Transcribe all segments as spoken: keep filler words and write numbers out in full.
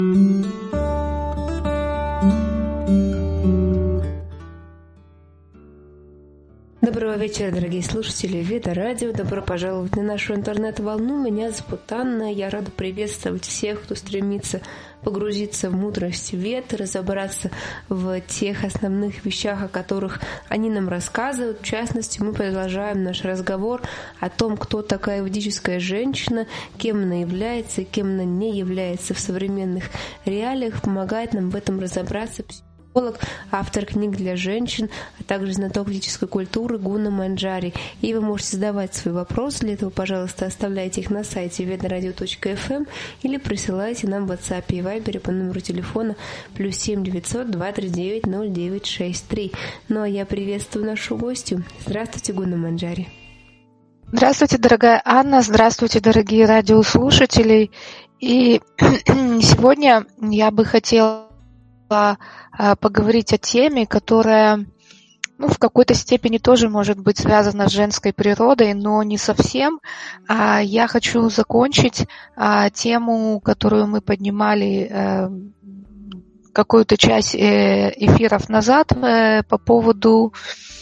Доброго вечера, дорогие слушатели Веда Радио. Добро пожаловать на нашу интернет-волну. Меня зовут Анна. Я рада приветствовать всех, кто стремится погрузиться в мудрость Вед, разобраться в тех основных вещах, о которых они нам рассказывают. В частности, мы продолжаем наш разговор о том, кто такая ведическая женщина, кем она является и кем она не является в современных реалиях. Помогает нам в этом разобраться психолог, автор книг для женщин, а также знаток ведической культуры Гуна Манджари. И вы можете задавать свои вопросы. Для этого, пожалуйста, оставляйте их на сайте ведарадио точка эф эм или присылайте нам в WhatsApp и Viber по номеру телефона плюс семь девятьсот два три девять ноль девять шесть три. Ну а я приветствую нашу гостью. Здравствуйте, Гуна Манджари. Здравствуйте, дорогая Анна. Здравствуйте, дорогие радиослушатели. И сегодня я бы хотела поговорить о теме, которая, ну, в какой-то степени тоже может быть связана с женской природой, но не совсем. Я хочу закончить тему, которую мы поднимали какую-то часть эфиров назад по поводу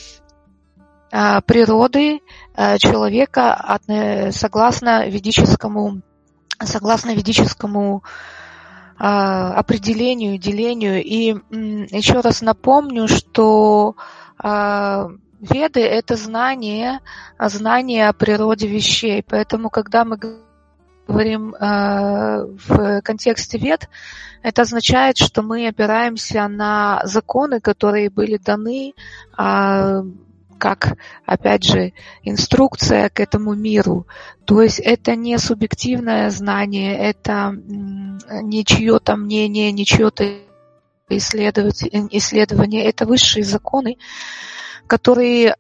природы человека согласно ведическому, согласно ведическому определению, делению. И еще раз напомню, что Веды — это знание, знание о природе вещей. Поэтому, когда мы говорим в контексте Вед, это означает, что мы опираемся на законы, которые были даны как, опять же, инструкция к этому миру. То есть это не субъективное знание, это не чье-то мнение, не чье-то исследование, это высшие законы, которые,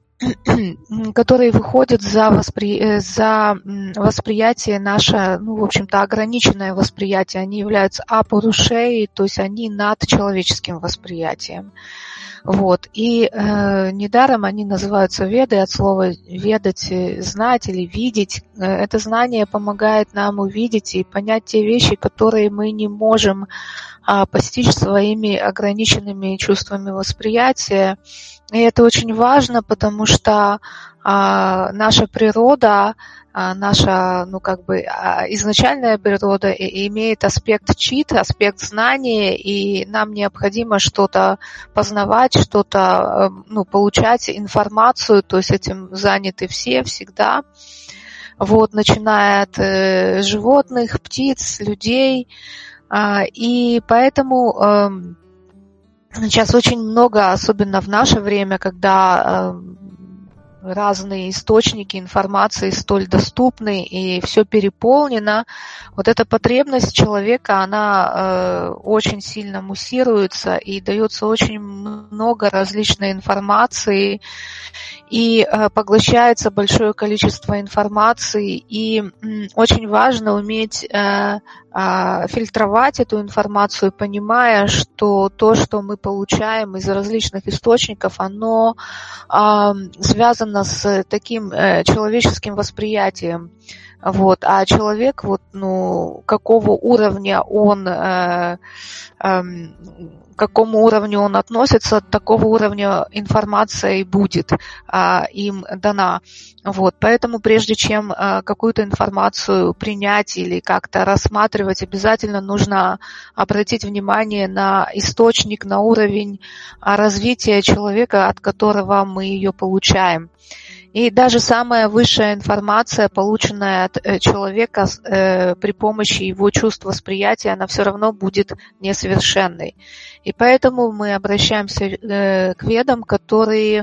которые выходят за, воспри... за восприятие наше, ну, в общем-то, ограниченное восприятие. Они являются апурушей, то есть они над человеческим восприятием. Вот. И э, недаром они называются веды, от слова ведать, знать или видеть. Это знание помогает нам увидеть и понять те вещи, которые мы не можем а, постичь своими ограниченными чувствами восприятия. И это очень важно, потому что а, наша природа, а, наша, ну, как бы, а, изначальная природа имеет аспект чит, аспект знания, и нам необходимо что-то познавать, что-то, ну, получать информацию, то есть этим заняты все всегда. Вот, начиная от э, животных, птиц, людей. А, и поэтому э, сейчас очень много, особенно в наше время, когда э, разные источники информации столь доступны и все переполнено, вот эта потребность человека, она э, очень сильно муссируется и дается очень много различной информации, и э, поглощается большое количество информации, и м, очень важно уметь э, э, фильтровать эту информацию, понимая, что то, что мы получаем из различных источников, оно э, связано с таким э, человеческим восприятием. Вот. А человек, вот, ну, какого уровня он, э, э, к какому уровню он относится, такого уровня информация и будет э, им дана. Вот. Поэтому прежде чем э, какую-то информацию принять или как-то рассматривать, обязательно нужно обратить внимание на источник, на уровень развития человека, от которого мы ее получаем. И даже самая высшая информация, полученная от человека э, при помощи его чувств восприятия, она все равно будет несовершенной. И поэтому мы обращаемся э, к ведам, которые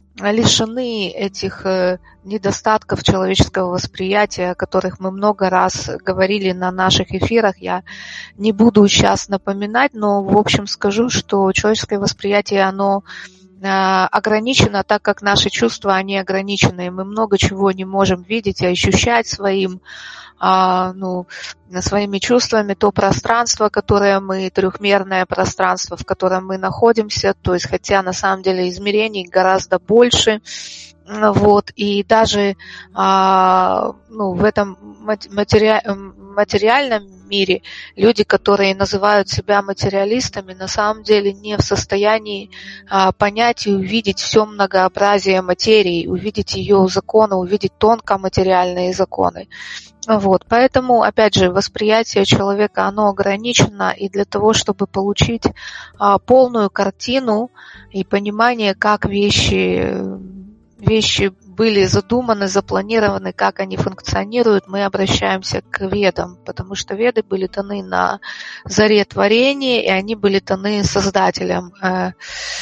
лишены этих э, недостатков человеческого восприятия, о которых мы много раз говорили на наших эфирах. Я не буду сейчас напоминать, но в общем скажу, что человеческое восприятие, оно ограничено, так как наши чувства, они ограничены. Мы много чего не можем видеть и ощущать своим, а, ну, своими чувствами то пространство, которое мы, трехмерное пространство, в котором мы находимся, то есть хотя на самом деле измерений гораздо больше, вот, и даже а, ну, в этом матери... материальном мире люди, которые называют себя материалистами, на самом деле не в состоянии а, понять и увидеть все многообразие материи, увидеть ее законы, увидеть тонкоматериальные законы. Вот, поэтому, опять же, восприятие человека, оно ограничено, и для того, чтобы получить а, полную картину и понимание, как вещи, вещи были задуманы, запланированы, как они функционируют, мы обращаемся к ведам, потому что веды были даны на заре творения, и они были даны Создателем э,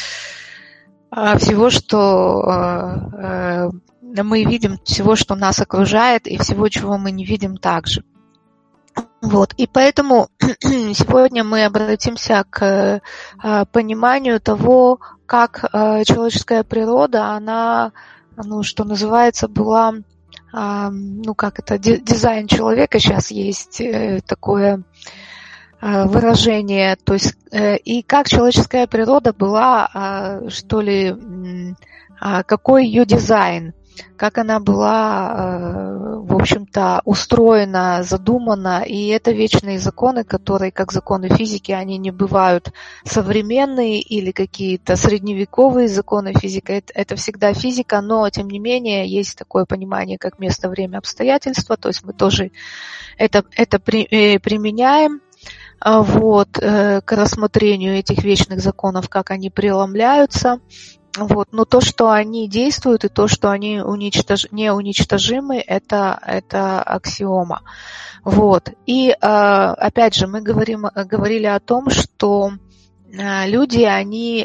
э, всего, что э, э, мы видим, всего, что нас окружает, и всего, чего мы не видим также. Вот, и поэтому сегодня мы обратимся к э, пониманию того, как э, человеческая природа, она, ну, что называется, была, э, ну, как это, дизайн человека, сейчас есть э, такое э, выражение, то есть, э, и как человеческая природа была, э, что ли, э, какой ее дизайн, как она была, в общем-то, устроена, задумана, и это вечные законы, которые, как законы физики, они не бывают современные или какие-то средневековые законы физики, это, это всегда физика, но, тем не менее, есть такое понимание, как место, время, обстоятельства, то есть мы тоже это, это при, применяем. Вот, к рассмотрению этих вечных законов, как они преломляются. Вот. Но то, что они действуют, и то, что они уничтож... неуничтожимы, это, это аксиома. Вот. И опять же, мы говорим, говорили о том, что люди, они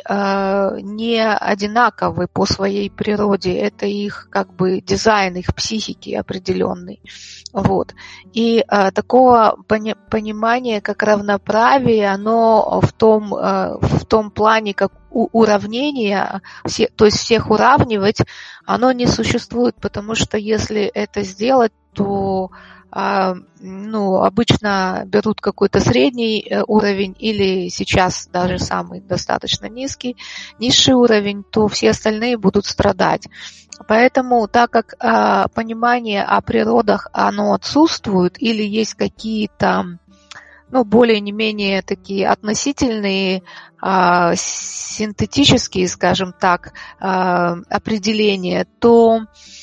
не одинаковы по своей природе, это их как бы дизайн, их психики определенный. Вот. И а, такого пони- понимания, как равноправие, оно в том, а, в том плане, как у- уравнение, все, то есть всех уравнивать, оно не существует, потому что если это сделать, то а, ну, обычно берут какой-то средний уровень или сейчас даже самый достаточно низкий, низший уровень, то все остальные будут страдать. Поэтому, так как а, понимание о природах, оно отсутствует или есть какие-то, ну, более не менее такие относительные, а, синтетические, скажем так, а, определения, то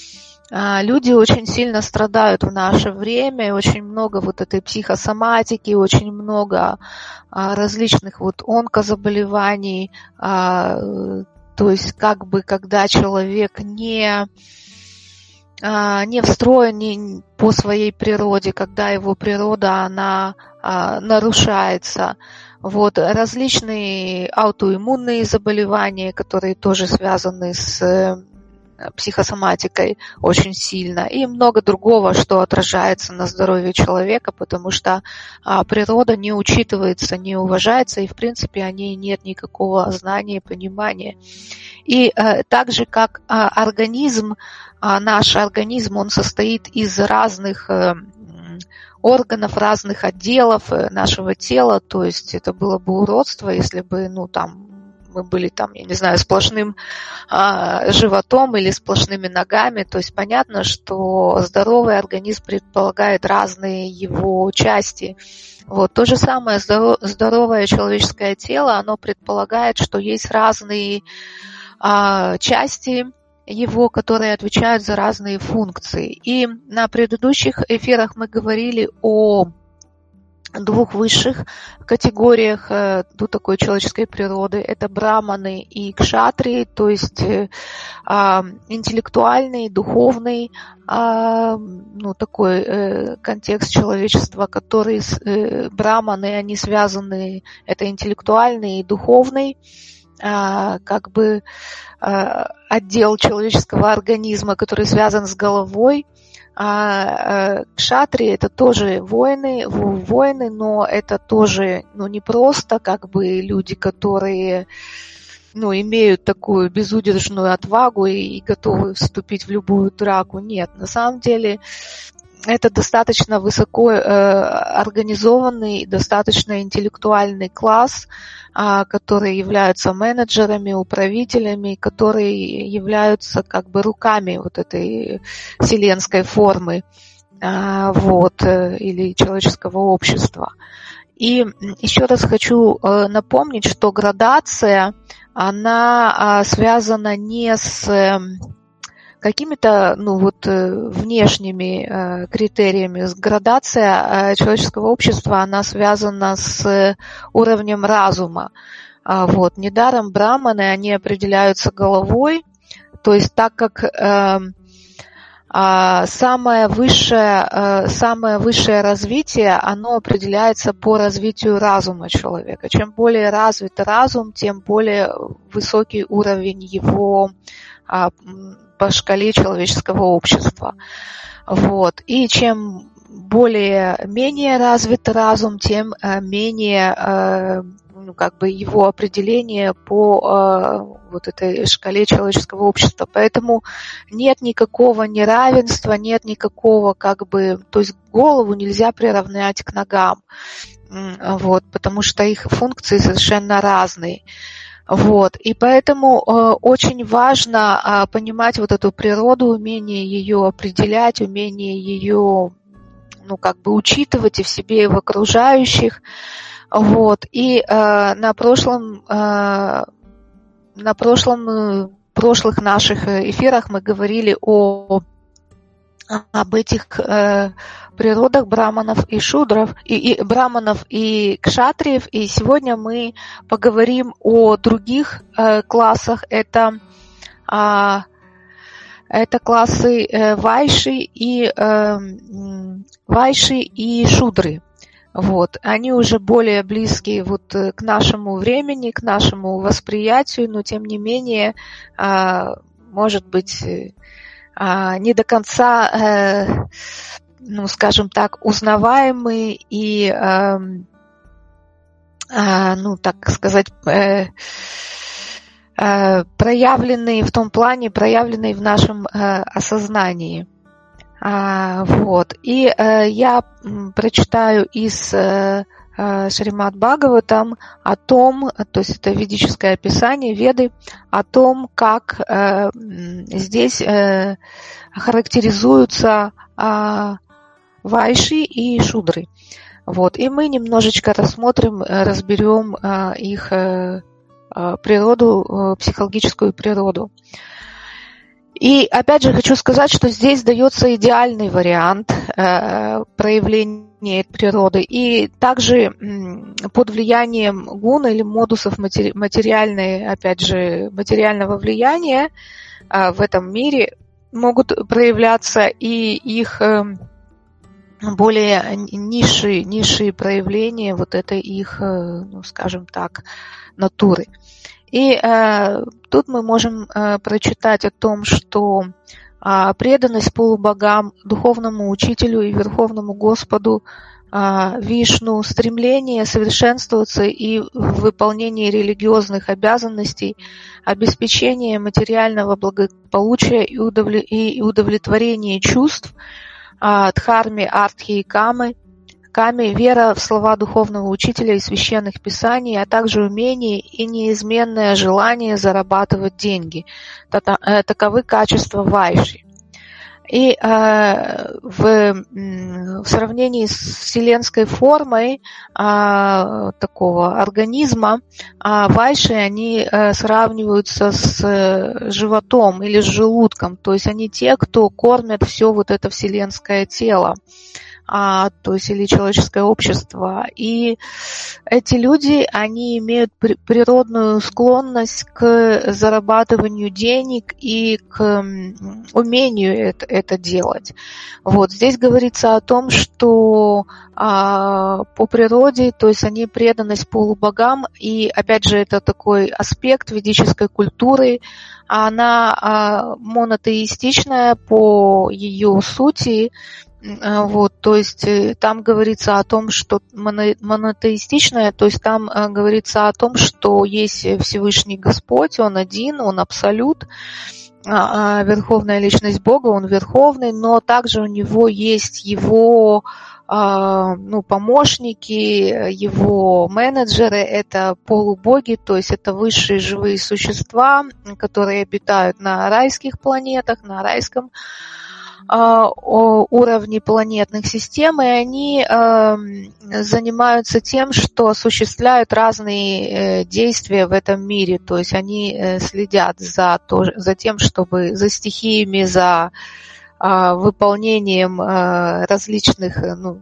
а, люди очень сильно страдают в наше время, очень много вот этой психосоматики, очень много а, различных вот онкозаболеваний, а, то есть как бы когда человек не, не встроен не по своей природе, когда его природа, она нарушается. Вот, различные аутоиммунные заболевания, которые тоже связаны с психосоматикой очень сильно, и много другого, что отражается на здоровье человека, потому что а, природа не учитывается, не уважается, и в принципе о ней нет никакого знания, понимания. И а, так же, как а, организм, а, наш организм, он состоит из разных а, органов, разных отделов нашего тела, то есть это было бы уродство, если бы, ну, там, мы были там, я не знаю, сплошным а, животом или сплошными ногами, то есть понятно, что здоровый организм предполагает разные его части. Вот. То же самое здоровое человеческое тело, оно предполагает, что есть разные а, части его, которые отвечают за разные функции. И на предыдущих эфирах мы говорили о двух высших категориях э, ну, такой человеческой природы. Это браманы и кшатрии, то есть э, э, интеллектуальный, духовный, э, ну, такой э, контекст человечества, который э, браманы, они связаны, это интеллектуальный и духовный, э, как бы э, отдел человеческого организма, который связан с головой. А кшатрии — это тоже воины, воины, но это тоже, ну, не просто как бы люди, которые, ну, имеют такую безудержную отвагу и, и готовы вступить в любую драку. Нет, на самом деле это достаточно высоко организованный, достаточно интеллектуальный класс, которые являются менеджерами, управителями, которые являются как бы руками вот этой вселенской формы, вот, или человеческого общества. И еще раз хочу напомнить, что градация, она связана не с какими-то, ну вот, внешними критериями. Градация человеческого общества, она связана с уровнем разума. Вот. Недаром браманы, они определяются головой, то есть так как самое высшее, самое высшее развитие, оно определяется по развитию разума человека. Чем более развит разум, тем более высокий уровень его по шкале человеческого общества. Вот. И чем более менее развит разум, тем менее ну, как бы его определение по вот этой шкале человеческого общества. Поэтому нет никакого неравенства, нет никакого как бы, то есть голову нельзя приравнять к ногам, вот, потому что их функции совершенно разные. Вот, и поэтому э, очень важно э, понимать вот эту природу, умение ее определять, умение ее, ну, как бы учитывать и в себе, и в окружающих. Вот, и э, на прошлом, э, на прошлом, э, прошлых наших эфирах мы говорили о об этих э, природах браманов и шудров, и, и браманов и кшатриев, и сегодня мы поговорим о других э, классах. Это, э, это классы э, вайши и э, вайши и шудры. Вот. Они уже более близкие вот к нашему времени, к нашему восприятию, но тем не менее, э, может быть, не до конца, ну, скажем так, узнаваемые и, ну, так сказать, проявленные в том плане, проявленные в нашем осознании. Вот. И я прочитаю из Шримад Бхагаватам о том, то есть это ведическое описание, Веды, о том, как э, здесь э, характеризуются э, вайши и шудры. Вот. И мы немножечко рассмотрим, разберем э, их э, природу, э, психологическую природу. И опять же хочу сказать, что здесь дается идеальный вариант э, проявления природы. И также м, под влиянием гун или модусов матери, материальной, опять же, материального влияния э, в этом мире могут проявляться и их э, более низшие, низшие проявления вот этой их, э, ну, скажем так, натуры. И э, тут мы можем э, прочитать о том, что э, преданность полубогам, духовному учителю и верховному Господу э, Вишну, стремление совершенствоваться и в выполнении религиозных обязанностей, обеспечение материального благополучия и, удовле- и удовлетворение чувств, э, дхарми, артхи и камы, Ками, вера в слова духовного учителя и священных писаний, а также умение и неизменное желание зарабатывать деньги. Таковы качества вайши. И э, в, в сравнении с вселенской формой э, такого организма, э, вайши, они э, сравниваются с э, животом или с желудком, то есть они те, кто кормят все вот это вселенское тело. А, то есть или человеческое общество. И эти люди, они имеют при, природную склонность к зарабатыванию денег и к м, умению это, это делать. Вот здесь говорится о том, что а, по природе, то есть они преданность полубогам, и опять же это такой аспект ведической культуры, она а, монотеистичная по ее сути. Вот, то есть там говорится о том, что монотеистичное, то есть там говорится о том, что есть Всевышний Господь, Он один, Он абсолют, верховная личность Бога, он верховный, но также у него есть его ну, помощники, его менеджеры, это полубоги, то есть это высшие живые существа, которые обитают на райских планетах, на райском уровне планетных систем, и они занимаются тем, что осуществляют разные действия в этом мире, то есть они следят за, то, за тем, чтобы за стихиями, за выполнением различных, ну,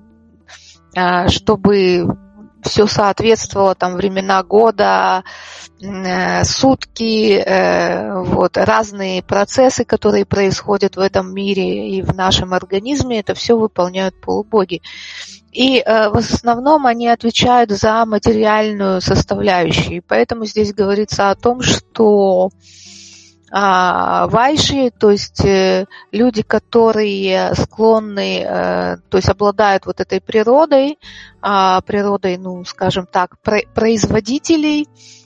чтобы все соответствовало, там, времена года, сутки, вот, разные процессы, которые происходят в этом мире и в нашем организме, это все выполняют полубоги. И в основном они отвечают за материальную составляющую. Поэтому здесь говорится о том, что вайши, то есть люди, которые склонны, то есть обладают вот этой природой, природой, ну, скажем так, производителей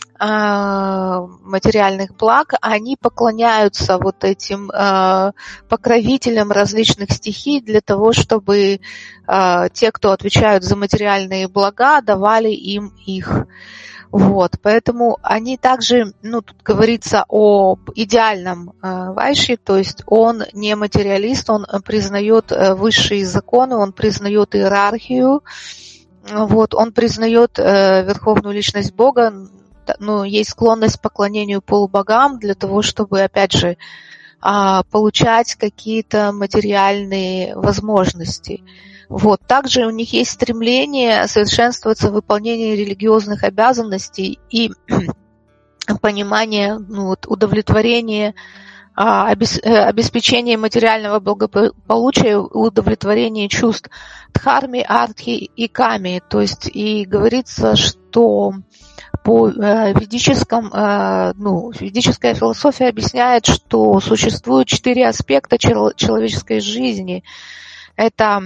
материальных благ, они поклоняются вот этим покровителям различных стихий для того, чтобы те, кто отвечают за материальные блага, давали им их. Вот, поэтому они также, ну, тут говорится об идеальном э, вайши, то есть он не материалист, он признает э, высшие законы, он признает иерархию, вот, он признает э, верховную личность Бога, ну, есть склонность к поклонению полубогам для того, чтобы, опять же, э, получать какие-то материальные возможности. Вот. Также у них есть стремление совершенствоваться в выполнении религиозных обязанностей и понимание, ну, вот, удовлетворения, обеспечения материального благополучия, удовлетворения чувств дхарми, артхи и ками. То есть и говорится, что по ведическом, ну, ведическая философия объясняет, что существует четыре аспекта человеческой жизни. Это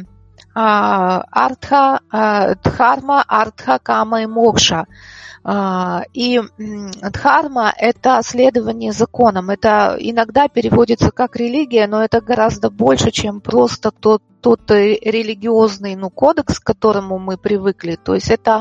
артха, дхарма, артха, кама и мокша. И дхарма – это следование законам. Это иногда переводится как религия, но это гораздо больше, чем просто тот, тот религиозный, ну, кодекс, к которому мы привыкли. То есть это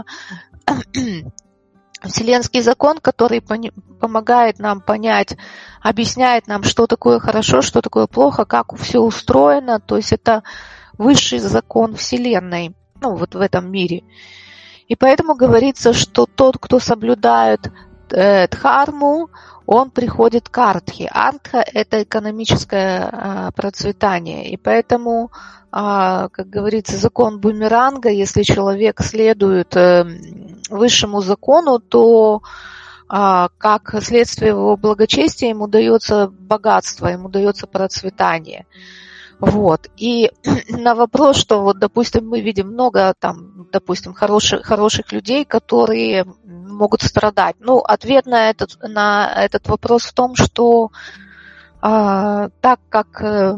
вселенский закон, который помогает нам понять, объясняет нам, что такое хорошо, что такое плохо, как все устроено. То есть это высший закон Вселенной, ну, вот в этом мире. И поэтому говорится, что тот, кто соблюдает э, дхарму, он приходит к артхе. Артха – это экономическое э, процветание. И поэтому, э, как говорится, закон бумеранга, если человек следует э, высшему закону, то э, как следствие его благочестия ему дается богатство, ему дается процветание. Вот. И на вопрос, что вот, допустим, мы видим много там, допустим, хороших, хороших людей, которые могут страдать. Ну, ответ на этот, на этот вопрос в том, что э, так как э,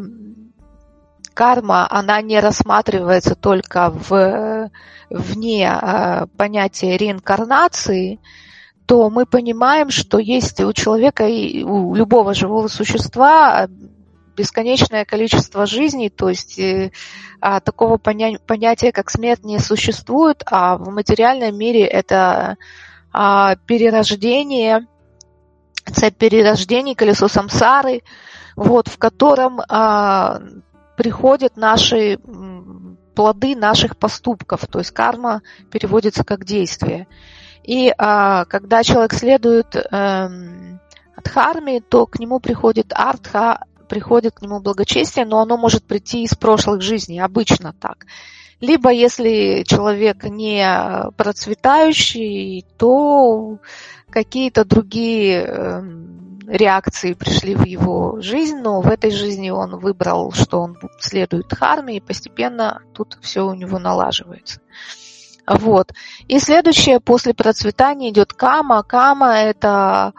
карма, она не рассматривается только в, вне э, понятия реинкарнации, то мы понимаем, что есть у человека и у любого живого существа бесконечное количество жизней, то есть э, а, такого поня- понятия, как смерть, не существует, а в материальном мире это а, перерождение, цепь перерождений, колесо самсары, вот, в котором а, приходят наши плоды наших поступков, то есть карма переводится как действие. И а, когда человек следует а, дхарме, то к нему приходит артха, приходит к нему благочестие, но оно может прийти из прошлых жизней, обычно так. Либо, если человек не процветающий, то какие-то другие э, реакции пришли в его жизнь, но в этой жизни он выбрал, что он следует дхарме, и постепенно тут все у него налаживается. Вот. И следующее, после процветания идет кама. Кама – это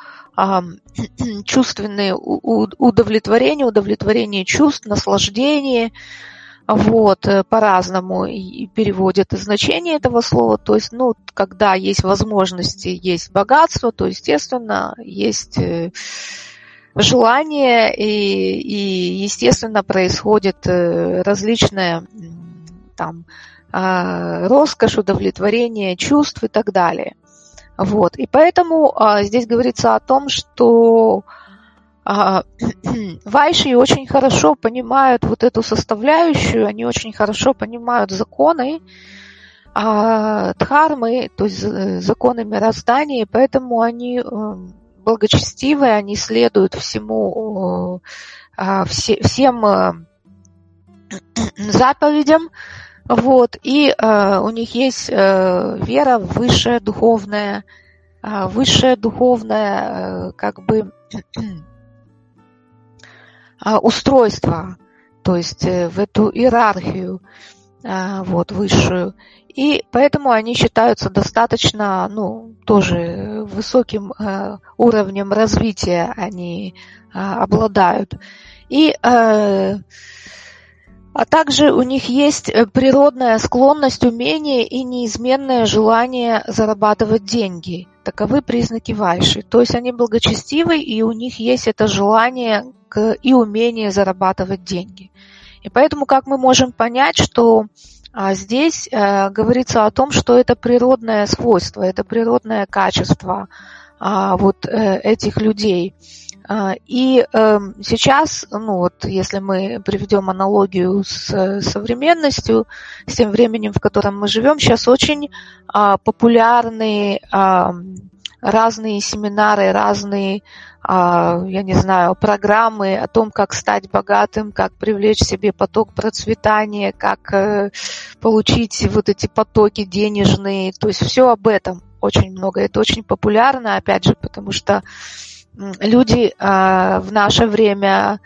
чувственные удовлетворения, удовлетворение чувств, наслаждение, вот, по-разному и переводят значение этого слова, то есть, ну, когда есть возможности, есть богатство, то, естественно, есть желания, и, и, естественно, происходит различные там роскошь, удовлетворение чувств и так далее. Вот. И поэтому а, здесь говорится о том, что а, вайши очень хорошо понимают вот эту составляющую, они очень хорошо понимают законы а, дхармы, то есть законы мироздания, и поэтому они благочестивые, они следуют всему, а, все, всем а, заповедям. Вот, и э, у них есть э, вера в высшее духовное, э, высшее духовное, э, как бы, э, устройство, то есть э, в эту иерархию, э, вот, высшую. И поэтому они считаются достаточно, ну, тоже высоким э, уровнем развития они э, обладают. И э, А также у них есть природная склонность, умение и неизменное желание зарабатывать деньги. Таковы признаки вайши. То есть они благочестивы, и у них есть это желание и умение зарабатывать деньги. И поэтому как мы можем понять, что а, здесь а, говорится о том, что это природное свойство, это природное качество а, вот э, этих людей. И э, сейчас, ну вот, если мы приведем аналогию с современностью, с тем временем, в котором мы живем, сейчас очень э, популярны э, разные семинары, разные, э, я не знаю, программы о том, как стать богатым, как привлечь себе поток процветания, как э, получить вот эти потоки денежные, то есть все об этом очень много. Это очень популярно, опять же, потому что люди э, в наше время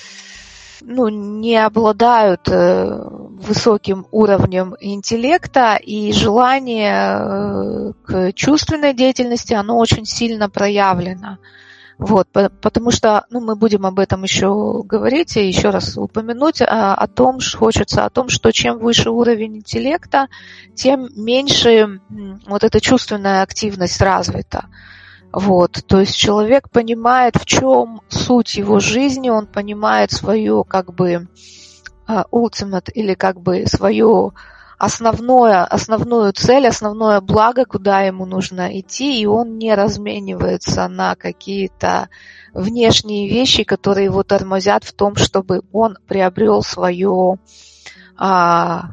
ну, не обладают э, высоким уровнем интеллекта, и желание э, к чувственной деятельности, оно очень сильно проявлено. Вот, потому что, ну, мы будем об этом еще говорить и еще раз упомянуть о, о том, что хочется о том, что чем выше уровень интеллекта, тем меньше вот эта чувственная активность развита. Вот, то есть человек понимает, в чем суть его жизни, он понимает свою, как бы, ultimate, или как бы свою основное, основную цель, основное благо, куда ему нужно идти, и он не разменивается на какие-то внешние вещи, которые его тормозят в том, чтобы он приобрел свое а,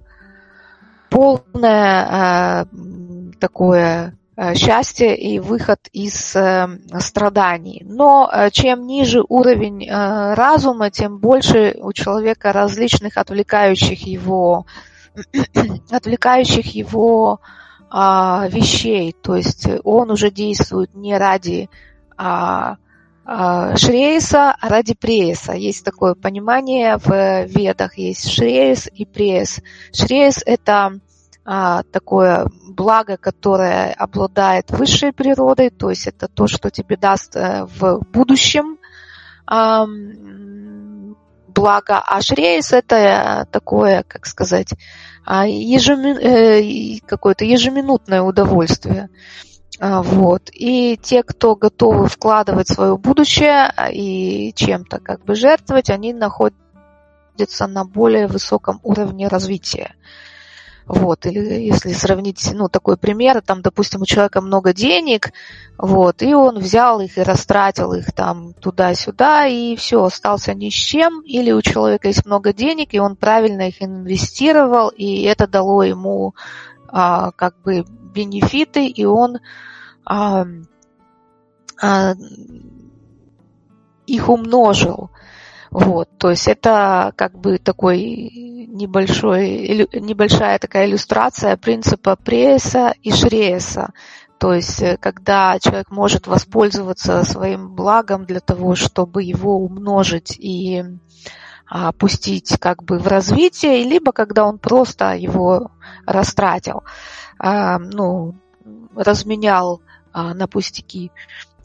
полное а, такое счастье и выход из э, страданий. Но э, чем ниже уровень э, разума, тем больше у человека различных отвлекающих его, отвлекающих его э, вещей. То есть он уже действует не ради э, э, шрейса, а ради преяса. Есть такое понимание в ведах, есть шрейс и преяс. Шрейс – это А, такое благо, которое обладает высшей природой, то есть это то, что тебе даст в будущем а, благо, а шрейс – это такое, как сказать, ежеми... какое-то ежеминутное удовольствие. А, вот. И те, кто готовы вкладывать в свое будущее и чем-то как бы жертвовать, они находятся на более высоком уровне развития. Вот, или если сравнить, ну, такой пример, там, допустим, у человека много денег, вот, и он взял их и растратил их там туда-сюда, и все, остался ни с чем, или у человека есть много денег, и он правильно их инвестировал, и это дало ему а, как бы бенефиты, и он а, а, их умножил. Вот, то есть это как бы такой небольшой, небольшая такая иллюстрация принципа преяса и шреяса. То есть когда человек может воспользоваться своим благом для того, чтобы его умножить и а, пустить как бы в развитие, либо когда он просто его растратил, а, ну, разменял а, на пустяки.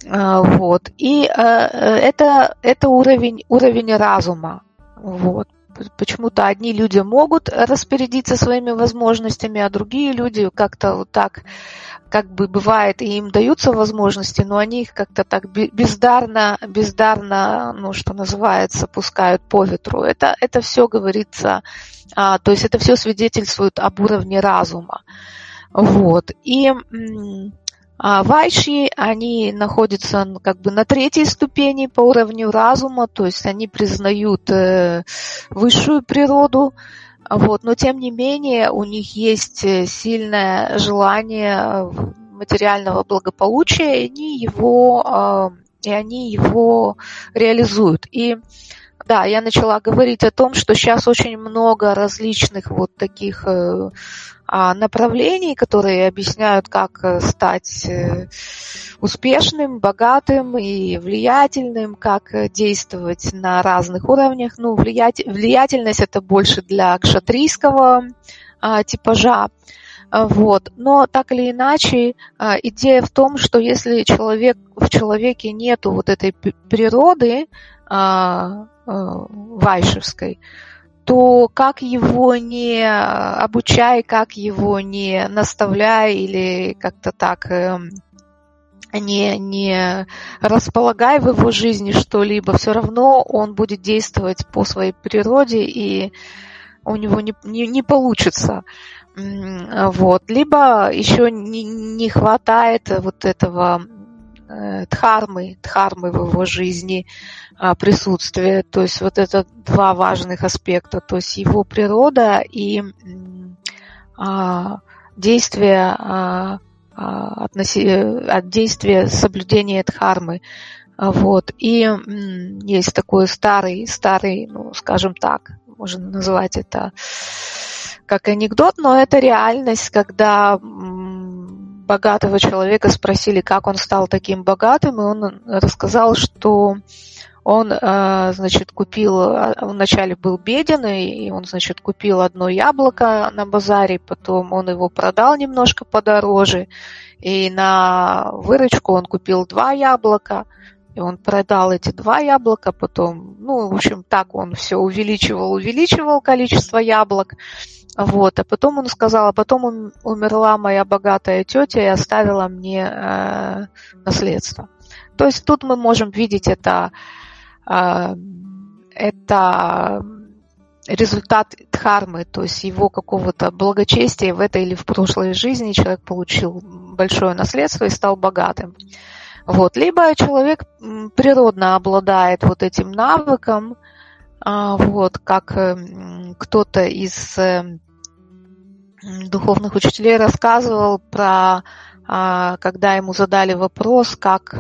Вот. И э, это, это уровень, уровень разума. Вот. почему-то одни люди могут распорядиться своими возможностями, а другие люди как-то вот так, как бы бывает, и им даются возможности, но они их как-то так бездарно, бездарно, ну, что называется, пускают по ветру. Это, это все говорится, а, то есть это все свидетельствует об уровне разума. Вот. И а вайши, они находятся как бы на третьей ступени по уровню разума, то есть они признают э, высшую природу, вот, но тем не менее у них есть сильное желание материального благополучия, и они его, э, и они его реализуют. И да, я начала говорить о том, что сейчас очень много различных вот таких э, направлений, которые объясняют, как стать успешным, богатым и влиятельным, как действовать на разных уровнях. Ну, влиятельность это больше для кшатрийского а, типажа. Вот. Но так или иначе, а, идея в том, что если человек, в человеке нету вот этой природы а, а, вайшевской, то как его не обучай, как его не наставляй или как-то так не, не располагай в его жизни что-либо, все равно он будет действовать по своей природе, и у него не, не, не получится. Вот. Либо еще не, не хватает вот этого дхармы, дхармы в его жизни, присутствие, то есть вот это два важных аспекта, то есть его природа и а, действие, а, относи, от действия соблюдения дхармы. Вот. И м, есть такой старый, старый, ну, скажем так, можно назвать это как анекдот, но это реальность, когда м, богатого человека спросили, как он стал таким богатым, и он рассказал, что он, значит, купил, он вначале был беден, и он, значит, купил одно яблоко на базаре, потом он его продал немножко подороже, и на выручку он купил два яблока, и он продал эти два яблока, потом, ну, в общем, так он все увеличивал, увеличивал количество яблок, вот, а потом он сказал, а потом умерла моя богатая тетя и оставила мне э, наследство. То есть тут мы можем видеть это, э, это результат дхармы, то есть его какого-то благочестия в этой или в прошлой жизни человек получил большое наследство и стал богатым. Вот. Либо человек природно обладает вот этим навыком, вот, как кто-то из духовных учителей рассказывал про, когда ему задали вопрос, как,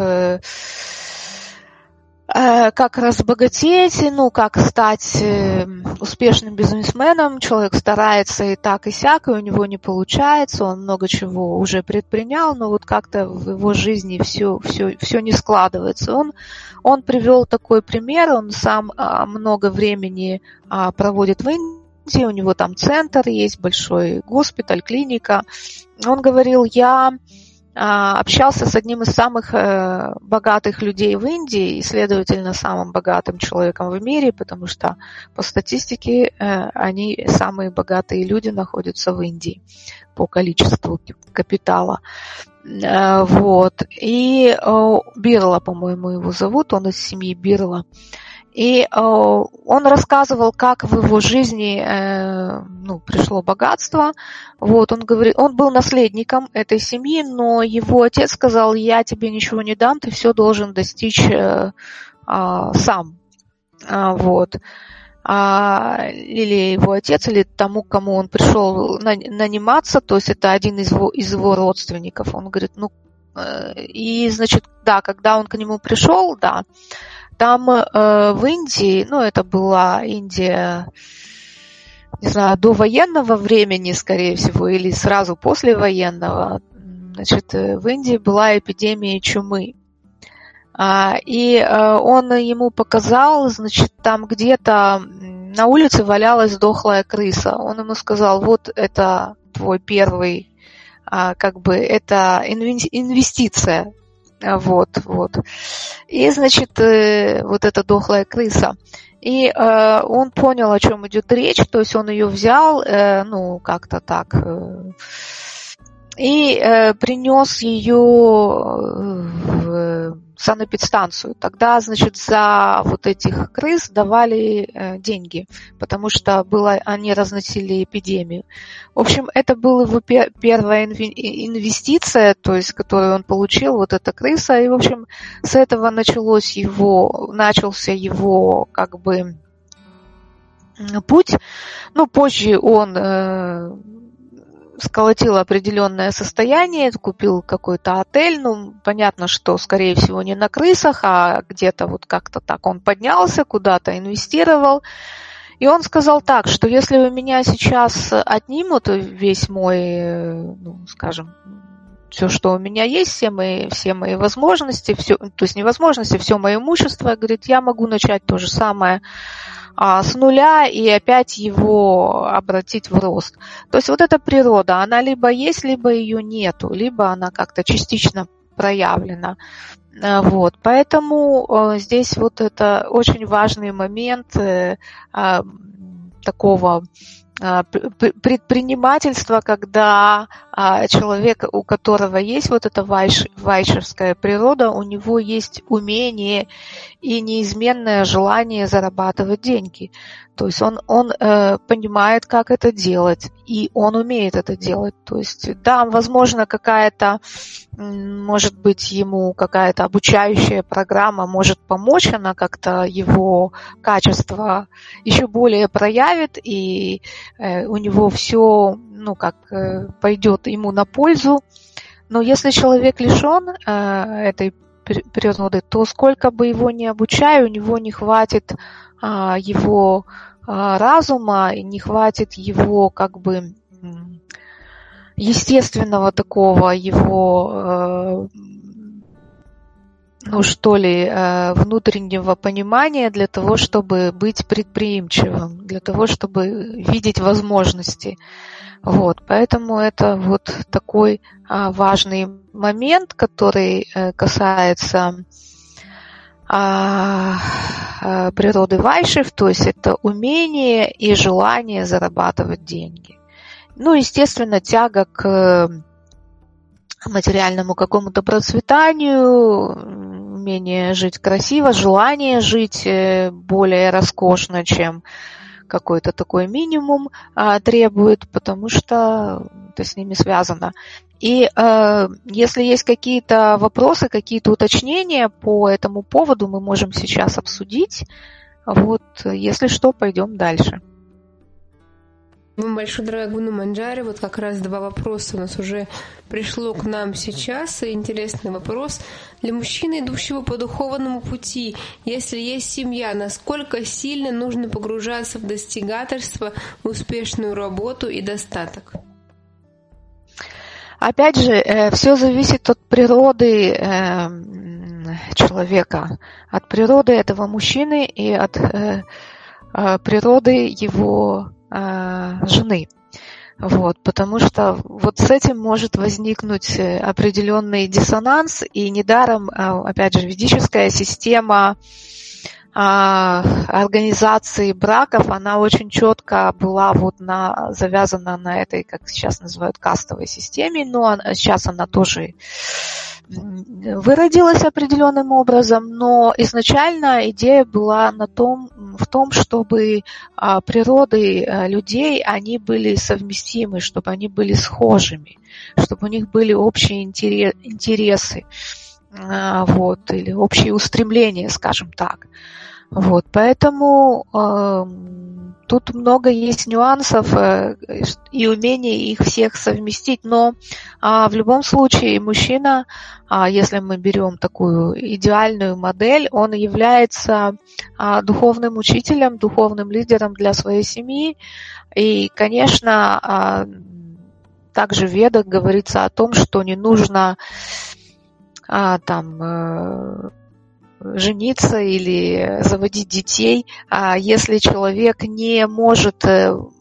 как разбогатеть, ну, как стать успешным бизнесменом. Человек старается и так, и сяк, и у него не получается, он много чего уже предпринял, но вот как-то в его жизни все, все, все не складывается. Он, он привел такой пример, он сам много времени проводит в Индии, у него там центр есть, большой госпиталь, клиника. Он говорил, я общался с одним из самых богатых людей в Индии и, следовательно, самым богатым человеком в мире, потому что по статистике они, самые богатые люди, находятся в Индии по количеству капитала. Вот. И Бирла, по-моему, его зовут, он из семьи Бирла. И э, он рассказывал, как в его жизни э, ну, пришло богатство. Вот, он говорит, он был наследником этой семьи, но его отец сказал, я тебе ничего не дам, ты все должен достичь э, э, сам. А, вот. А, или его отец, или тому, кому он пришел на, наниматься, то есть это один из его, из его родственников. Он говорит, ну, э, и, значит, да, когда он к нему пришел, да, там э, в Индии, ну, это была Индия, не знаю, до военного времени, скорее всего, или сразу после военного, значит, в Индии была эпидемия чумы. А, и э, он ему показал, значит, там где-то на улице валялась дохлая крыса. Он ему сказал, вот это твой первый, а, как бы, это инвестиция. Вот, вот. И, значит, вот эта дохлая крыса. И э, он понял, о чем идет речь, то есть он ее взял, э, ну, как-то так, э, и э, принес ее в санэпидстанцию. Тогда, значит, за вот этих крыс давали э, деньги, потому что было, они разносили эпидемию. В общем, это была его пер, первая инвестиция, то есть, которую он получил, вот эта крыса, и, в общем, с этого началось его, начался его, как бы, путь. Ну, позже он э, сколотил определенное состояние, купил какой-то отель, ну, понятно, что, скорее всего, не на крысах, а где-то вот как-то так он поднялся, куда-то инвестировал, и он сказал так, что если у меня сейчас отнимут весь мой, ну, скажем, все, что у меня есть, все мои, все мои возможности, все, то есть не возможности, все мое имущество, говорит, я могу начать то же самое с нуля и опять его обратить в рост. То есть вот эта природа, она либо есть, либо ее нету, либо она как-то частично проявлена. Вот. Поэтому здесь вот это очень важный момент такого предпринимательства, когда человек, у которого есть вот эта вайш, вайшевская природа, у него есть умение и неизменное желание зарабатывать деньги. То есть он, он э, понимает, как это делать, и он умеет это делать. То есть, да, возможно, какая-то, может быть, ему какая-то обучающая программа может помочь, она как-то его качество еще более проявит, и э, у него все, ну, как э, пойдет ему на пользу. Но если человек лишен э, этой природы, то сколько бы его ни обучай, у него не хватит а, его а, разума, и не хватит его как бы естественного такого его, э, ну что ли, э, внутреннего понимания для того, чтобы быть предприимчивым, для того, чтобы видеть возможности. Вот, поэтому это вот такой а, важный момент, который а, касается а, а, природы вайшев, то есть это умение и желание зарабатывать деньги. Ну, естественно, тяга к материальному какому-то процветанию, умение жить красиво, желание жить более роскошно, чем какой-то такой минимум а, требует, потому что это с ними связано. И э, если есть какие-то вопросы, какие-то уточнения по этому поводу, мы можем сейчас обсудить. Вот, если что, пойдем дальше. Спасибо большое, дорогая Гуна Манджари. Вот как раз два вопроса у нас уже пришло к нам сейчас. И интересный вопрос. Для мужчины, идущего по духовному пути, если есть семья, насколько сильно нужно погружаться в достигаторство, успешную работу и достаток? Опять же, все зависит от природы человека, от природы этого мужчины и от природы его жены. Вот, потому что вот с этим может возникнуть определенный диссонанс, и недаром, опять же, ведическая система организации браков, она очень четко была вот на, завязана на этой, как сейчас называют, кастовой системе, но она, сейчас она тоже выродилась определенным образом, но изначально идея была на том, в том, чтобы а, природы а, людей, они были совместимы, чтобы они были схожими, чтобы у них были общие интерес, интересы, а, вот, или общие устремления, скажем так. Вот, поэтому э, тут много есть нюансов э, и умения их всех совместить, но э, в любом случае мужчина, э, если мы берем такую идеальную модель, он является э, духовным учителем, духовным лидером для своей семьи. И, конечно, э, также в Ведах говорится о том, что не нужно э, там... Э, жениться или заводить детей, если человек не может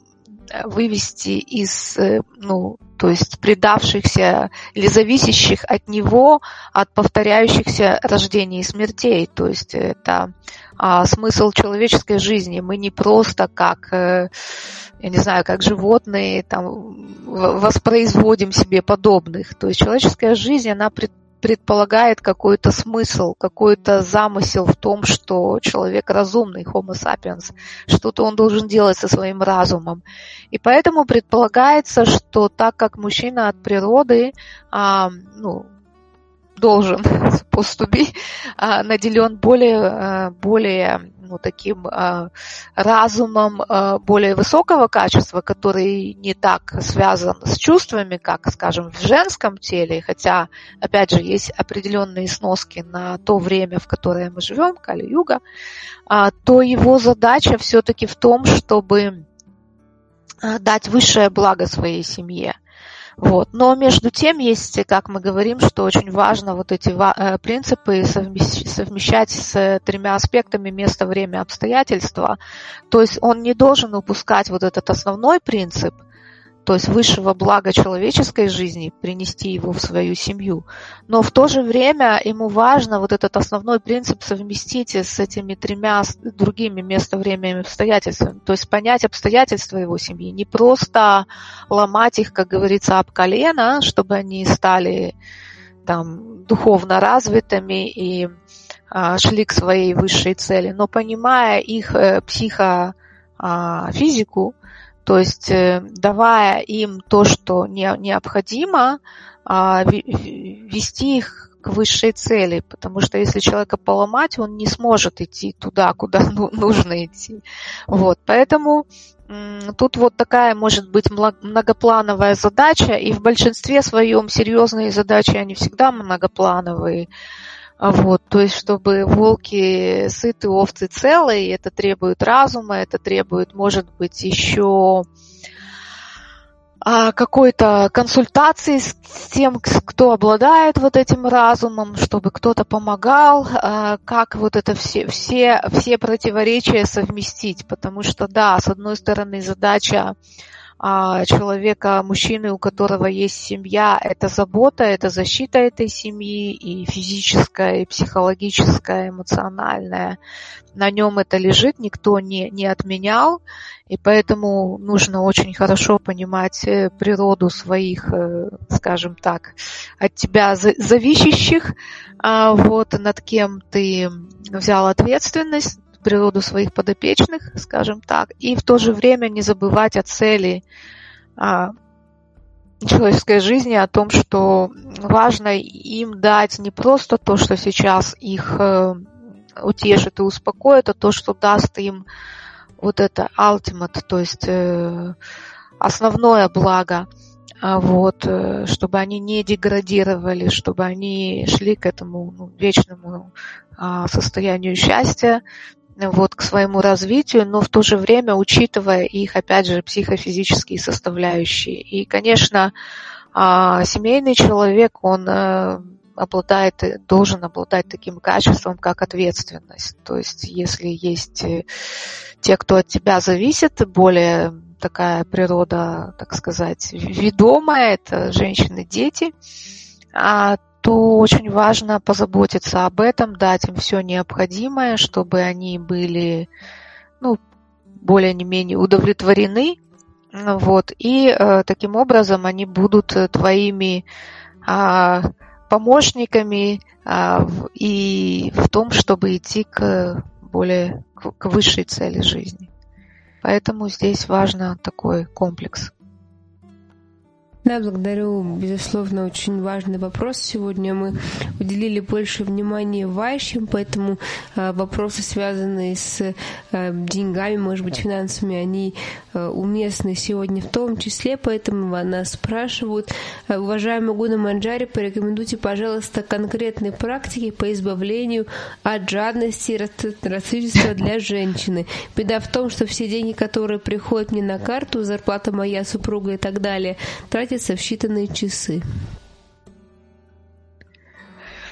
вывести из, ну, то есть предавшихся или зависящих от него, от повторяющихся рождений и смертей. То есть это а, смысл человеческой жизни. Мы не просто как, я не знаю, как животные там, воспроизводим себе подобных. То есть человеческая жизнь, она пред предполагает какой-то смысл, какой-то замысел в том, что человек разумный, Homo sapiens, что-то он должен делать со своим разумом. И поэтому предполагается, что так как мужчина от природы, а, ну, должен, supposed to be, а, наделен более, а, более ну, таким а, разумом а, более высокого качества, который не так связан с чувствами, как, скажем, в женском теле, хотя, опять же, есть определенные сноски на то время, в которое мы живем, Кали-юга, а, то его задача все-таки в том, чтобы а, дать высшее благо своей семье. Вот. Но между тем есть, как мы говорим, что очень важно вот эти принципы совмещать с тремя аспектами: место, время, обстоятельства. То есть он не должен упускать вот этот основной принцип, то есть высшего блага человеческой жизни, принести его в свою семью. Но в то же время ему важно вот этот основной принцип совместить с этими тремя другими: место, время и обстоятельствами. То есть понять обстоятельства его семьи, не просто ломать их, как говорится, об колено, чтобы они стали там духовно развитыми и а, шли к своей высшей цели, но понимая их э, психофизику, то есть давая им то, что необходимо, вести их к высшей цели, потому что если человека поломать, он не сможет идти туда, куда нужно идти. Вот, поэтому тут вот такая может быть многоплановая задача, и в большинстве своем серьезные задачи, они всегда многоплановые. Вот, то есть, чтобы волки сыты, овцы целые, это требует разума, это требует, может быть, еще а, какой-то консультации с тем, кто обладает вот этим разумом, чтобы кто-то помогал, а, как вот это все, все, все противоречия совместить, потому что, да, с одной стороны, задача человека, мужчины, у которого есть семья, это забота, это защита этой семьи, и физическая, и психологическая, эмоциональная. На нем это лежит, никто не, не отменял, и поэтому нужно очень хорошо понимать природу своих, скажем так, от тебя зависящих, вот, над кем ты взял ответственность, природу своих подопечных, скажем так, и в то же время не забывать о цели а, человеческой жизни, о том, что важно им дать не просто то, что сейчас их э, утешит и успокоит, а то, что даст им вот это ultimate, то есть э, основное благо, а, вот, э, чтобы они не деградировали, чтобы они шли к этому ну, вечному а, состоянию счастья, вот, к своему развитию, но в то же время учитывая их, опять же, психофизические составляющие. И, конечно, семейный человек, он обладает, должен обладать таким качеством, как ответственность. То есть, если есть те, кто от тебя зависит, более такая природа, так сказать, ведомая, это женщины, дети, то очень важно позаботиться об этом, дать им все необходимое, чтобы они были, ну, более-менее удовлетворены, вот, и э, таким образом они будут твоими э, помощниками э, в, и в том, чтобы идти к более к, к высшей цели жизни. Поэтому здесь важно такой комплекс. Да, благодарю. Безусловно, очень важный вопрос. Сегодня мы уделили больше внимания вайшам, поэтому э, вопросы, связанные с э, деньгами, может быть, финансами, они э, уместны сегодня в том числе, поэтому нас спрашивают. Э, уважаемый Гуна Манджари, порекомендуйте, пожалуйста, конкретные практики по избавлению от жадности и расточительства для женщины. Беда в том, что все деньги, которые приходят мне на карту, зарплата моя, супруга и так далее, тратятся в считанные часы.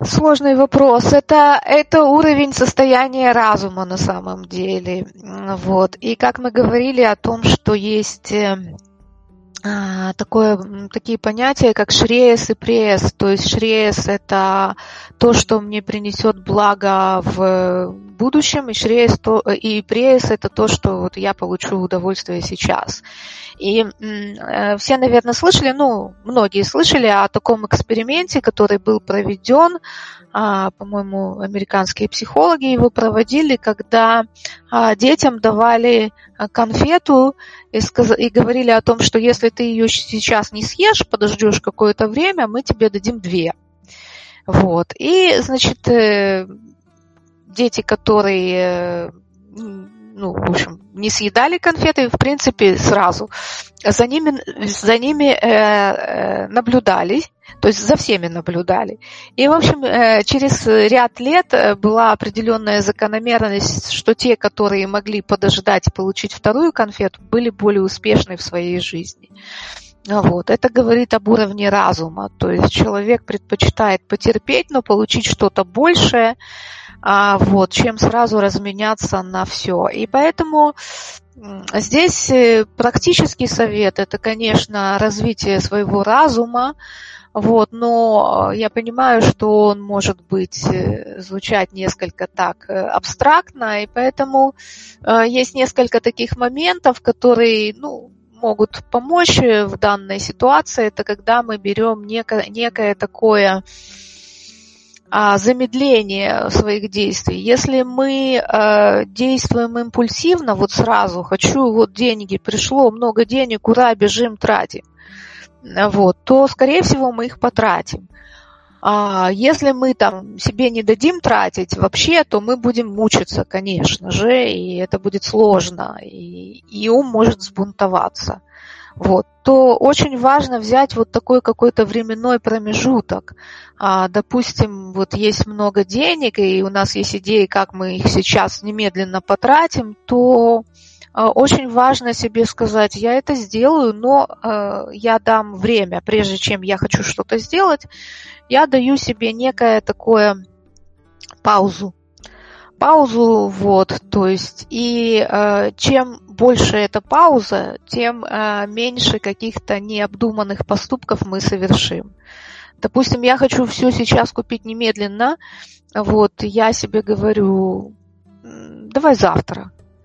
Сложный вопрос. Это, это уровень состояния разума на самом деле. Вот. И как мы говорили о том, что есть а, такое, такие понятия, как шреес и преес. То есть шреес – это то, что мне принесет благо в будущем, и шреес то, и преес – это то, что вот я получу удовольствие сейчас. И э, все, наверное, слышали, ну, многие слышали о таком эксперименте, который был проведен, а, по-моему, американские психологи его проводили, когда а, детям давали конфету и, сказ... и говорили о том, что если ты ее сейчас не съешь, подождешь какое-то время, мы тебе дадим две. Вот. И, значит, э, дети, которые... ну, в общем, не съедали конфеты, в принципе, сразу. За ними, за ними э, э, наблюдали, то есть за всеми наблюдали. И, в общем, э, через ряд лет была определенная закономерность, что те, которые могли подождать и получить вторую конфету, были более успешны в своей жизни. Вот. Это говорит об уровне разума. То есть человек предпочитает потерпеть, но получить что-то большее, А, вот, чем сразу разменяться на все. И поэтому здесь практический совет – это, конечно, развитие своего разума, вот, но я понимаю, что он может быть, звучать несколько так абстрактно, и поэтому есть несколько таких моментов, которые, ну, могут помочь в данной ситуации. Это когда мы берем некое, некое такое замедление своих действий. Если мы э, действуем импульсивно, вот сразу, хочу, вот деньги, пришло, много денег, ура, бежим, тратим, вот, то, скорее всего, мы их потратим. А если мы там себе не дадим тратить вообще, то мы будем мучиться, конечно же, и это будет сложно, и, и ум может сбунтоваться. Вот, то очень важно взять вот такой какой-то временной промежуток. А, допустим, вот есть много денег, и у нас есть идеи, как мы их сейчас немедленно потратим, то а, очень важно себе сказать, я это сделаю, но а, я дам время, прежде чем я хочу что-то сделать, я даю себе некое такое паузу. Паузу, вот, то есть, и э, чем больше эта пауза, тем э, меньше каких-то необдуманных поступков мы совершим. Допустим, я хочу все сейчас купить немедленно, вот, я себе говорю, давай завтра,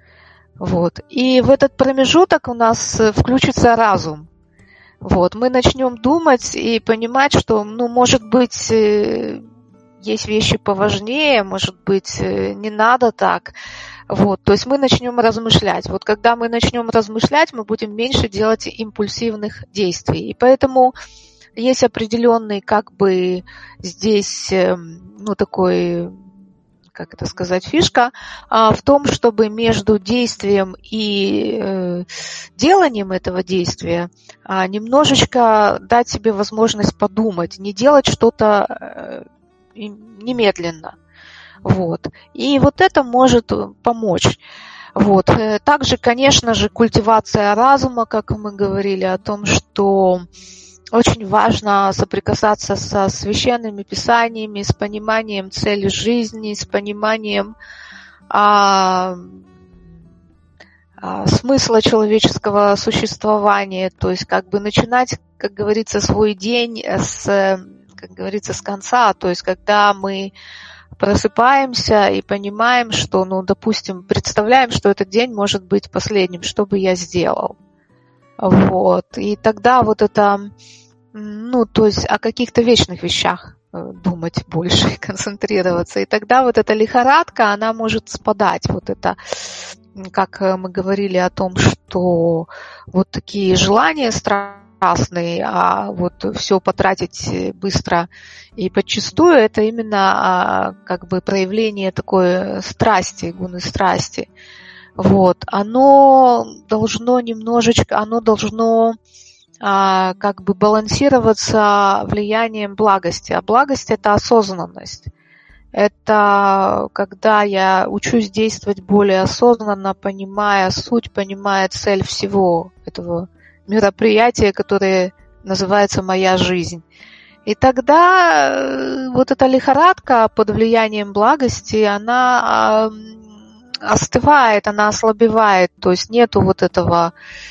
вот, и в этот промежуток у нас включится разум, вот, мы начнем думать и понимать, что, ну, может быть, э, есть вещи поважнее, может быть, не надо так. Вот, то есть мы начнем размышлять. Вот когда мы начнем размышлять, мы будем меньше делать импульсивных действий. И поэтому есть определенный, как бы, здесь, ну, такой, как это сказать, фишка в том, чтобы между действием и э, деланием этого действия немножечко дать себе возможность подумать, не делать что-то немедленно. Вот. И вот это может помочь. Вот. Также, конечно же, культивация разума, как мы говорили о том, что очень важно соприкасаться со священными писаниями, с пониманием цели жизни, с пониманием а, а, смысла человеческого существования, то есть как бы начинать, как говорится, свой день с, как говорится, с конца, то есть когда мы просыпаемся и понимаем, что, ну, допустим, представляем, что этот день может быть последним, что бы я сделал. Вот. И тогда вот это, ну, то есть о каких-то вечных вещах думать больше, концентрироваться. И тогда вот эта лихорадка, она может спадать. Вот это, как мы говорили о том, что вот такие желания страстные, а вот все потратить быстро и подчистую, это именно как бы проявление такой страсти, гуны страсти. Вот, оно должно немножечко, оно должно а, как бы балансироваться влиянием благости. А благость – это осознанность. Это когда я учусь действовать более осознанно, понимая суть, понимая цель всего этого мероприятия, которое называется «Моя жизнь». И тогда вот эта лихорадка под влиянием благости, она остывает, она ослабевает, то есть нету вот этого,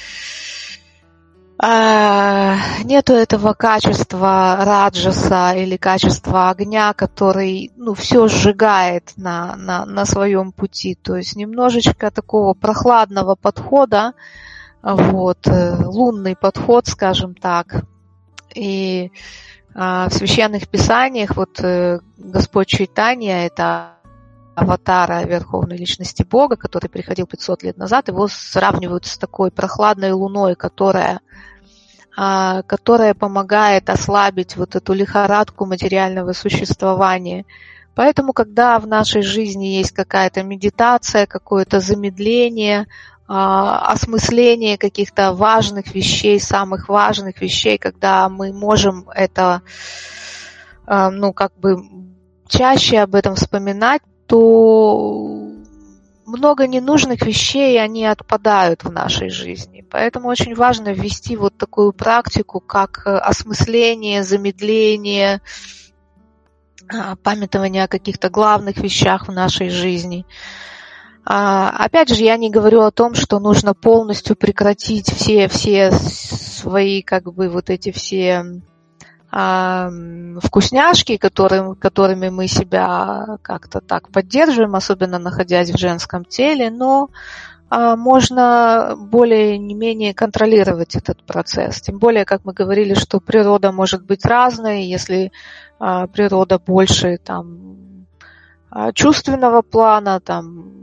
нету этого качества раджаса или качества огня, который, ну, все сжигает на, на, на своем пути, то есть немножечко такого прохладного подхода, вот, лунный подход, скажем так. И в священных писаниях вот Господь Чайтанья, это аватара Верховной Личности Бога, который приходил пятьсот лет назад, его сравнивают с такой прохладной луной, которая, которая помогает ослабить вот эту лихорадку материального существования. Поэтому, когда в нашей жизни есть какая-то медитация, какое-то замедление, осмысление каких-то важных вещей, самых важных вещей, когда мы можем это, ну, как бы чаще об этом вспоминать, то много ненужных вещей, они отпадают в нашей жизни. Поэтому очень важно ввести вот такую практику, как осмысление, замедление, памятование о каких-то главных вещах в нашей жизни. Опять же, я не говорю о том, что нужно полностью прекратить все, все свои, как бы, вот эти все а, вкусняшки, которым, которыми мы себя как-то так поддерживаем, особенно находясь в женском теле, но а, можно более не менее контролировать этот процесс. Тем более, как мы говорили, что природа может быть разной, если а, природа больше там чувственного плана, там,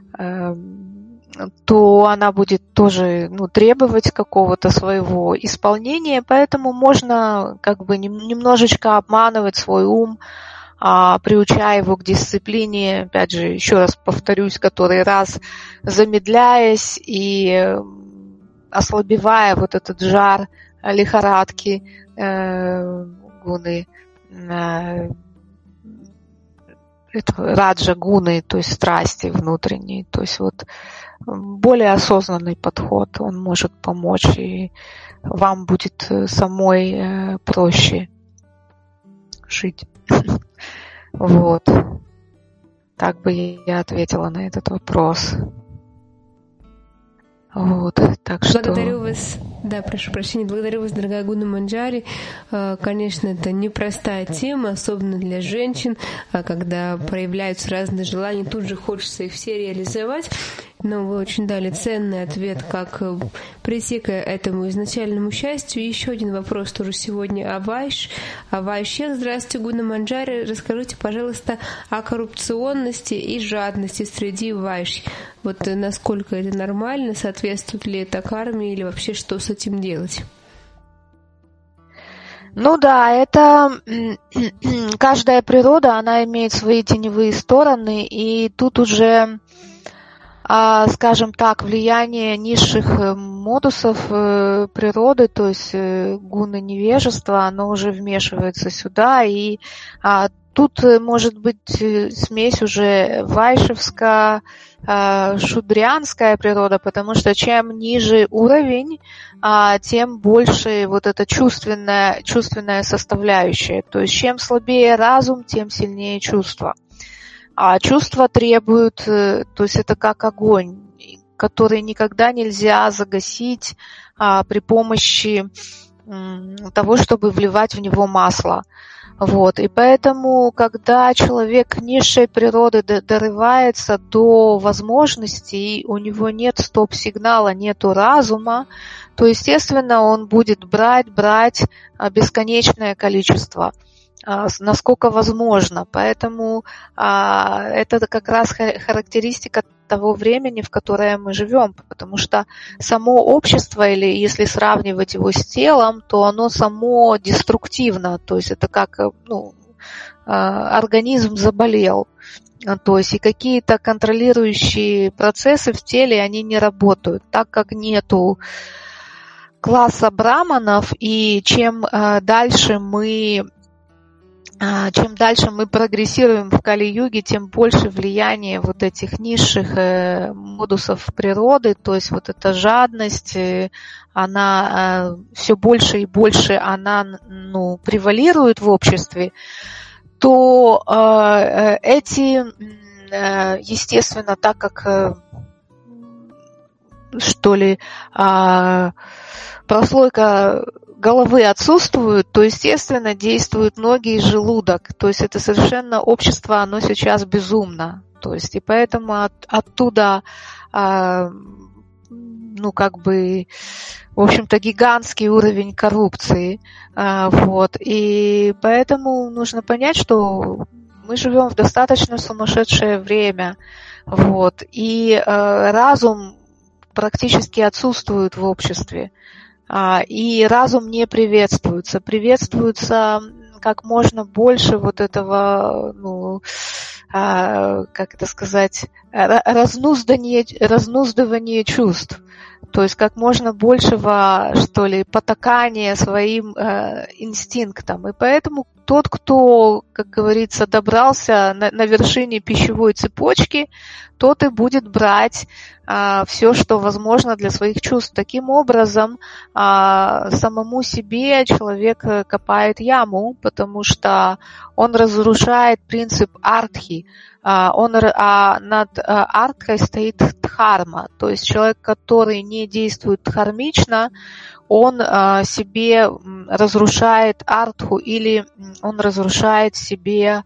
то она будет тоже, ну, требовать какого-то своего исполнения, поэтому можно как бы немножечко обманывать свой ум, а, приучая его к дисциплине, опять же, еще раз повторюсь, который раз замедляясь и ослабевая вот этот жар лихорадки э, гуны, э, раджа гуны, то есть страсти внутренней, то есть вот более осознанный подход, он может помочь, и вам будет самой проще жить. Вот. Так бы я ответила на этот вопрос. Вот, так что... Благодарю вас, да, прошу прощения, благодарю вас, дорогая Гуна Манджари. Конечно, это непростая тема, особенно для женщин, когда проявляются разные желания, тут же хочется их все реализовать. Но вы очень дали ценный ответ, как прийти к этому изначальному счастью. И еще один вопрос тоже сегодня о Вайш. О Вайше. Здравствуйте, Гуна Манджари. Расскажите, пожалуйста, о коррупционности и жадности среди Вайш. Вот насколько это нормально, соответствует ли это карме или вообще что с этим делать? Ну да, это каждая природа, она имеет свои теневые стороны, и тут уже, скажем так, влияние низших модусов природы, то есть гуны невежества, оно уже вмешивается сюда, и тут может быть смесь уже вайшевская, шудрянская природа, потому что чем ниже уровень, тем больше вот эта чувственная, чувственная составляющая. То есть чем слабее разум, тем сильнее чувства. А чувства требуют, то есть это как огонь, который никогда нельзя загасить при помощи того, чтобы вливать в него масло. Вот, и поэтому, когда человек низшей природы дорывается до возможностей, у него нет стоп-сигнала, нету разума, то, естественно, он будет брать, брать бесконечное количество, насколько возможно. Поэтому это как раз характеристика того времени, в которое мы живем, потому что само общество, или если сравнивать его с телом, то оно само деструктивно, то есть это как, ну, организм заболел, то есть и какие-то контролирующие процессы в теле, они не работают, так как нету класса браманов, и чем дальше мы чем дальше мы прогрессируем в Кали-юге, тем больше влияние вот этих низших э, модусов природы, то есть вот эта жадность, э, она э, все больше и больше она, ну, превалирует в обществе, то э, эти, э, естественно, так как, э, что ли, э, прослойка головы отсутствуют, то, естественно, действуют ноги и желудок. То есть это совершенно общество, оно сейчас безумно. То есть и поэтому от, оттуда, а, ну, как бы, в общем-то, гигантский уровень коррупции. А, вот. И поэтому нужно понять, что мы живем в достаточно сумасшедшее время. Вот. И а, разум практически отсутствует в обществе. И разум не приветствуется. Приветствуется как можно больше вот этого, ну, как это сказать, разнуздание, разнуздывание чувств. То есть как можно большего, что ли, потакания своим э, инстинктам. И поэтому тот, кто, как говорится, добрался на, на вершине пищевой цепочки, тот и будет брать э, все, что возможно для своих чувств. Таким образом, э, самому себе человек копает яму, потому что он разрушает принцип артхи. Он, а над артхой стоит дхарма, то есть человек, который не действует дхармично, он а, себе разрушает артху или он разрушает себе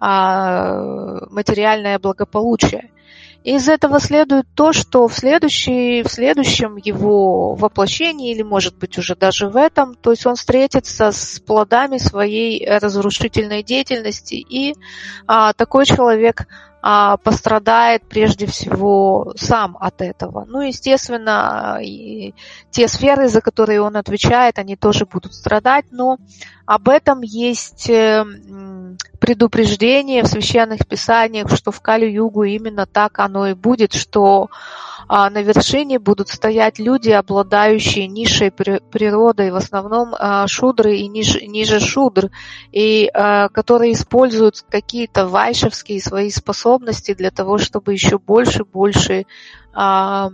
а, материальное благополучие. Из этого следует то, что в, следующий, в следующем его воплощении, или, может быть, уже даже в этом, то есть он встретится с плодами своей разрушительной деятельности, и а, такой человек а, пострадает прежде всего сам от этого. Ну, естественно, и те сферы, за которые он отвечает, они тоже будут страдать, но об этом есть предупреждение в священных писаниях, что в Кали-югу именно так оно и будет, что а, на вершине будут стоять люди, обладающие низшей природой, в основном а, шудры и ниже, ниже шудр, и а, которые используют какие-то вайшевские свои способности для того, чтобы еще больше, больше, а,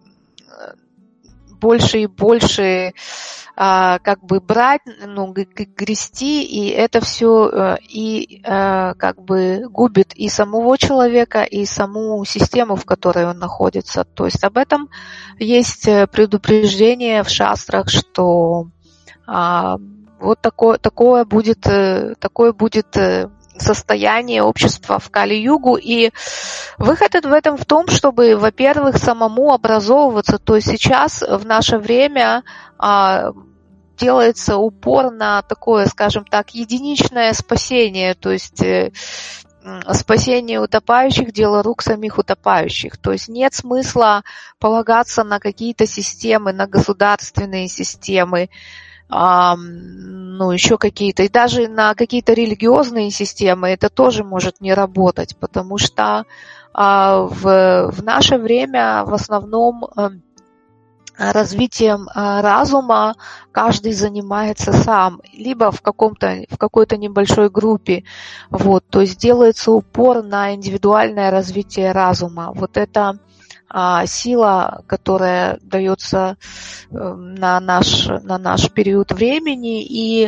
больше и больше А, как бы брать, ну, грести, и это все и а, как бы губит и самого человека, и саму систему, в которой он находится. То есть об этом есть предупреждение в шастрах, что а, вот такое, такое будет, такое будет состояние общества в Кали-югу, и выход в этом в том, чтобы, во-первых, самому образовываться, то есть сейчас в наше время а, делается упор на такое, скажем так, единичное спасение, то есть э, спасение утопающих – дело рук самих утопающих, то есть нет смысла полагаться на какие-то системы, на государственные системы, А, ну, еще какие-то, и даже на какие-то религиозные системы это тоже может не работать, потому что а, в, в наше время в основном а, развитием а, разума каждый занимается сам, либо в каком-то, в какой-то небольшой группе, вот, то есть делается упор на индивидуальное развитие разума. Вот это сила, которая дается на наш, на наш период времени, и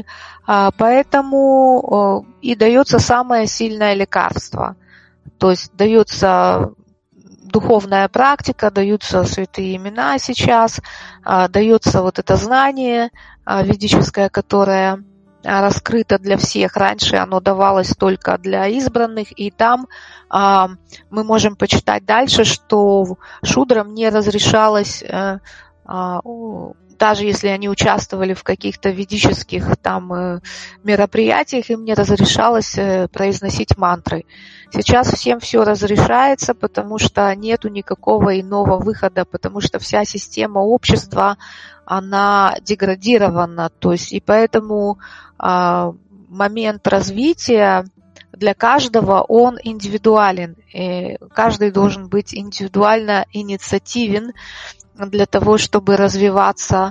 поэтому и дается самое сильное лекарство. То есть дается духовная практика, даются святые имена сейчас, дается вот это знание ведическое, которое раскрыто для всех. Раньше оно давалось только для избранных, и там а, мы можем почитать дальше, что шудрам не разрешалось, а, а, даже если они участвовали в каких-то ведических там мероприятиях, им не разрешалось произносить мантры. Сейчас всем все разрешается, потому что нету никакого иного выхода, потому что вся система общества, она деградирована, то есть и поэтому а, момент развития для каждого он индивидуален, и каждый должен быть индивидуально инициативен для того, чтобы развиваться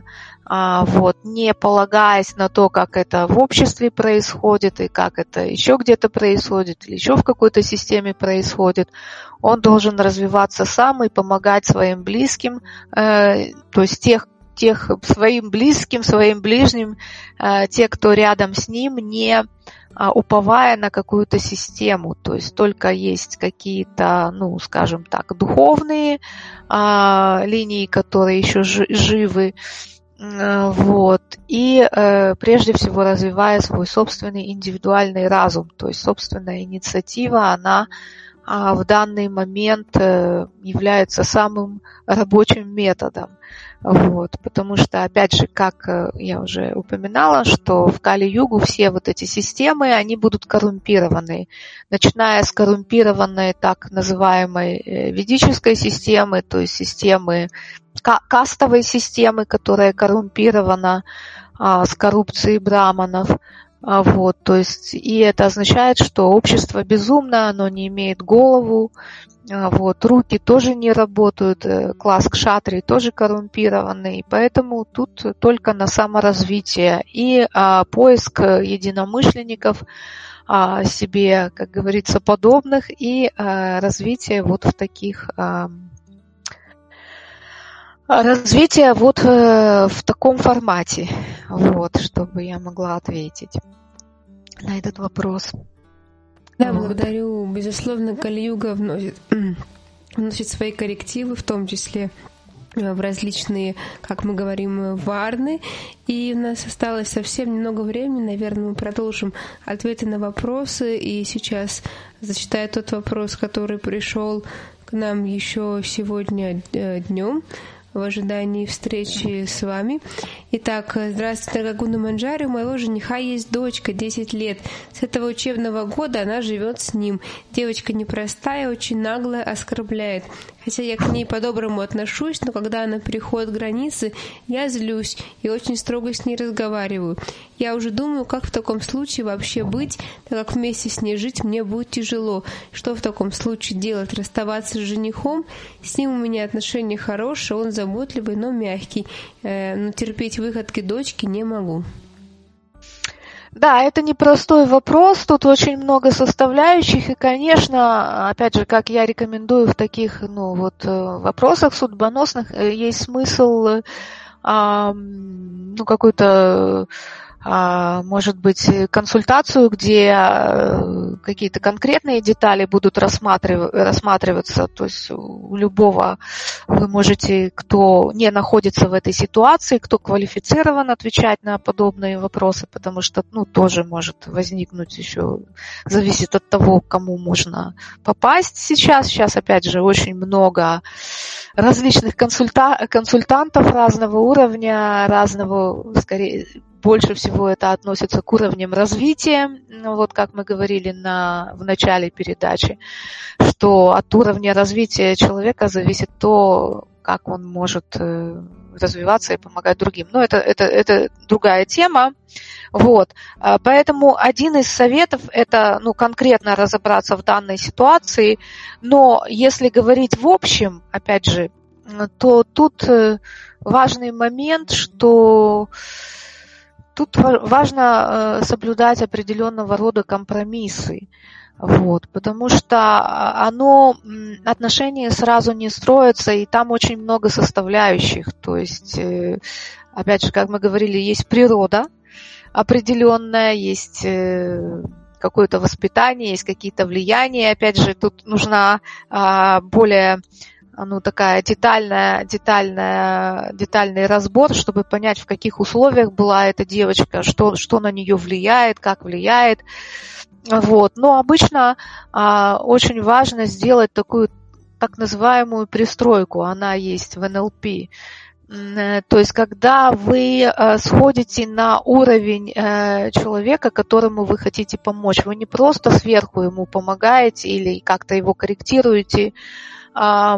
а, вот, не полагаясь на то, как это в обществе происходит и как это еще где-то происходит или еще в какой-то системе происходит. Он должен развиваться сам и помогать своим близким, э, то есть тех, тех своим близким, своим ближним, э, те, кто рядом с ним, не э, уповая на какую-то систему. То есть только есть какие-то, ну, скажем так, духовные э, линии, которые еще жи- живы, э, вот, и э, прежде всего развивая свой собственный индивидуальный разум, то есть собственная инициатива, она а в данный момент является самым рабочим методом. Вот, потому что, опять же, как я уже упоминала, что в Кали-югу все вот эти системы, они будут коррумпированы. Начиная с коррумпированной так называемой ведической системы, то есть системы, кастовой системы, которая коррумпирована а, с коррупцией браманов. Вот, то есть, и это означает, что общество безумно, оно не имеет голову, вот, руки тоже не работают, класс кшатри тоже коррумпированный, поэтому тут только на саморазвитие и а, поиск единомышленников, а, себе, как говорится, подобных и а, развитие вот в таких... А, Развитие вот э, в таком формате, вот, чтобы я могла ответить на этот вопрос. Да, вот. Благодарю. Безусловно, Кали-юга вносит, вносит свои коррективы, в том числе в различные, как мы говорим, варны. И у нас осталось совсем немного времени. Наверное, мы продолжим ответы на вопросы. И сейчас зачитаю тот вопрос, который пришел к нам еще сегодня днем в ожидании встречи с вами. Итак, здравствуйте, Дорогуна Манджари. У моего жениха есть дочка, десять лет. С этого учебного года она живет с ним. Девочка непростая, очень наглая, оскорбляет. Хотя я к ней по-доброму отношусь, но когда она переходит границы, я злюсь и очень строго с ней разговариваю. Я уже думаю, как в таком случае вообще быть, так как вместе с ней жить мне будет тяжело. Что в таком случае делать? Расставаться с женихом? С ним у меня отношения хорошие, он заботливый, но мягкий. Э, но терпеть выходки дочки не могу. Да, это непростой вопрос, тут очень много составляющих, и, конечно, опять же, как я рекомендую в таких, ну, вот, вопросах судьбоносных, есть смысл, а, ну, какой-то, а, может быть, консультацию, где какие-то конкретные детали будут рассматрив- рассматриваться, то есть у любого вы можете, кто не находится в этой ситуации, кто квалифицирован отвечать на подобные вопросы, потому что, ну, тоже может возникнуть еще, зависит от того, к кому можно попасть сейчас. Сейчас, опять же, очень много различных консульта- консультантов разного уровня, разного, скорее, больше всего это относится к уровням развития, ну, вот как мы говорили на, в начале передачи, что от уровня развития человека зависит то, как он может развиваться и помогать другим. Но это, это, это другая тема. Вот. Поэтому один из советов – это, ну, конкретно разобраться в данной ситуации, но если говорить в общем, опять же, то тут важный момент, что тут важно соблюдать определенного рода компромиссы, вот, потому что оно, отношения сразу не строятся, и там очень много составляющих. То есть, опять же, как мы говорили, есть природа определенная, есть какое-то воспитание, есть какие-то влияния. Опять же, тут нужна более... ну, такая детальная, детальная, детальный разбор, чтобы понять, в каких условиях была эта девочка, что, что на нее влияет, как влияет. Вот. Но обычно а, очень важно сделать такую так называемую пристройку, она есть в эн эл пи. То есть, когда вы а, сходите на уровень а, человека, которому вы хотите помочь, вы не просто сверху ему помогаете или как-то его корректируете, А,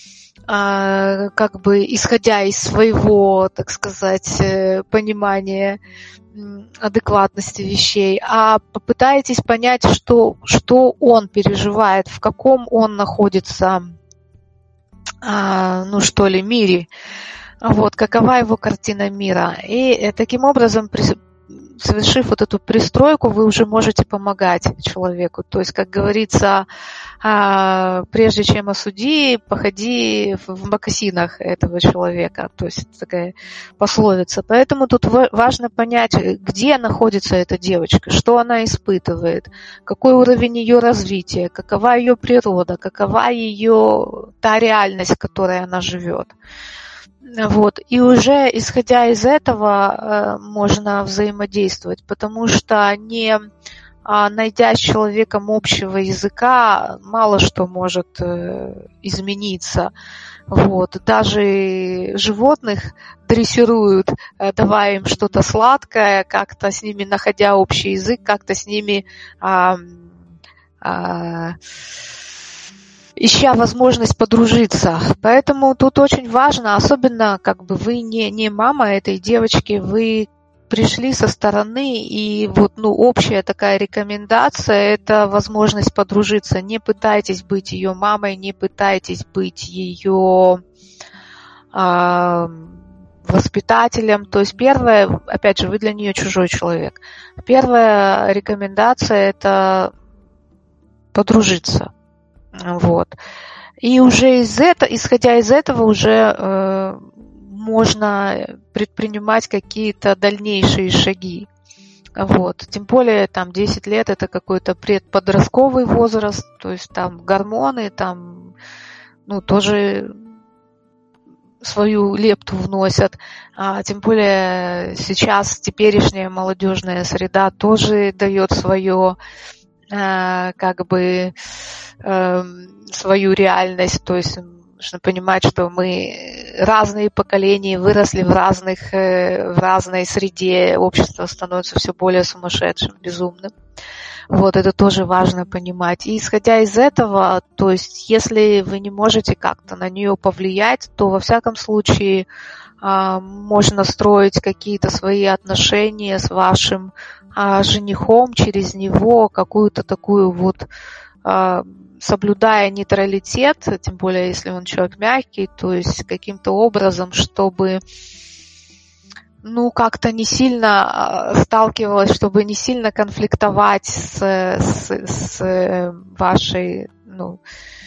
а, как бы исходя из своего, так сказать, понимания адекватности вещей, а попытаетесь понять, что, что он переживает, в каком он находится, а, ну что ли, мире. Вот, какова его картина мира. И таким образом, совершив вот эту пристройку, вы уже можете помогать человеку. То есть, как говорится, прежде чем осуди, походи в мокасинах этого человека. То есть, такая пословица. Поэтому тут важно понять, где находится эта девочка, что она испытывает, какой уровень ее развития, какова ее природа, какова ее та реальность, в которой она живет. Вот. И уже исходя из этого э, можно взаимодействовать, потому что не а, найдя с человеком общего языка, мало что может э, измениться. Вот. Даже животных дрессируют, э, давая им что-то сладкое, как-то с ними, находя общий язык, как-то с ними а, а, ища возможность подружиться. Поэтому тут очень важно, особенно как бы вы не, не мама этой девочки, вы пришли со стороны, и вот ну, общая такая рекомендация – это возможность подружиться. Не пытайтесь быть ее мамой, не пытайтесь быть ее э, воспитателем. То есть первое, опять же, вы для нее чужой человек. Первая рекомендация – это подружиться. Вот. И уже из этого, исходя из этого, уже э, можно предпринимать какие-то дальнейшие шаги. Вот. Тем более там десять лет это какой-то предподростковый возраст, то есть там гормоны там ну, тоже свою лепту вносят. А, тем более сейчас теперешняя молодежная среда тоже дает свое э, как бы свою реальность, то есть нужно понимать, что мы разные поколения, выросли в разных, в разной среде, общество становится все более сумасшедшим, безумным. Вот, это тоже важно понимать. И исходя из этого, то есть если вы не можете как-то на нее повлиять, то во всяком случае можно строить какие-то свои отношения с вашим женихом через него, какую-то такую вот соблюдая нейтралитет, тем более если он человек мягкий, то есть каким-то образом, чтобы ну как-то не сильно сталкивалась, чтобы не сильно конфликтовать с, с, с вашей ну,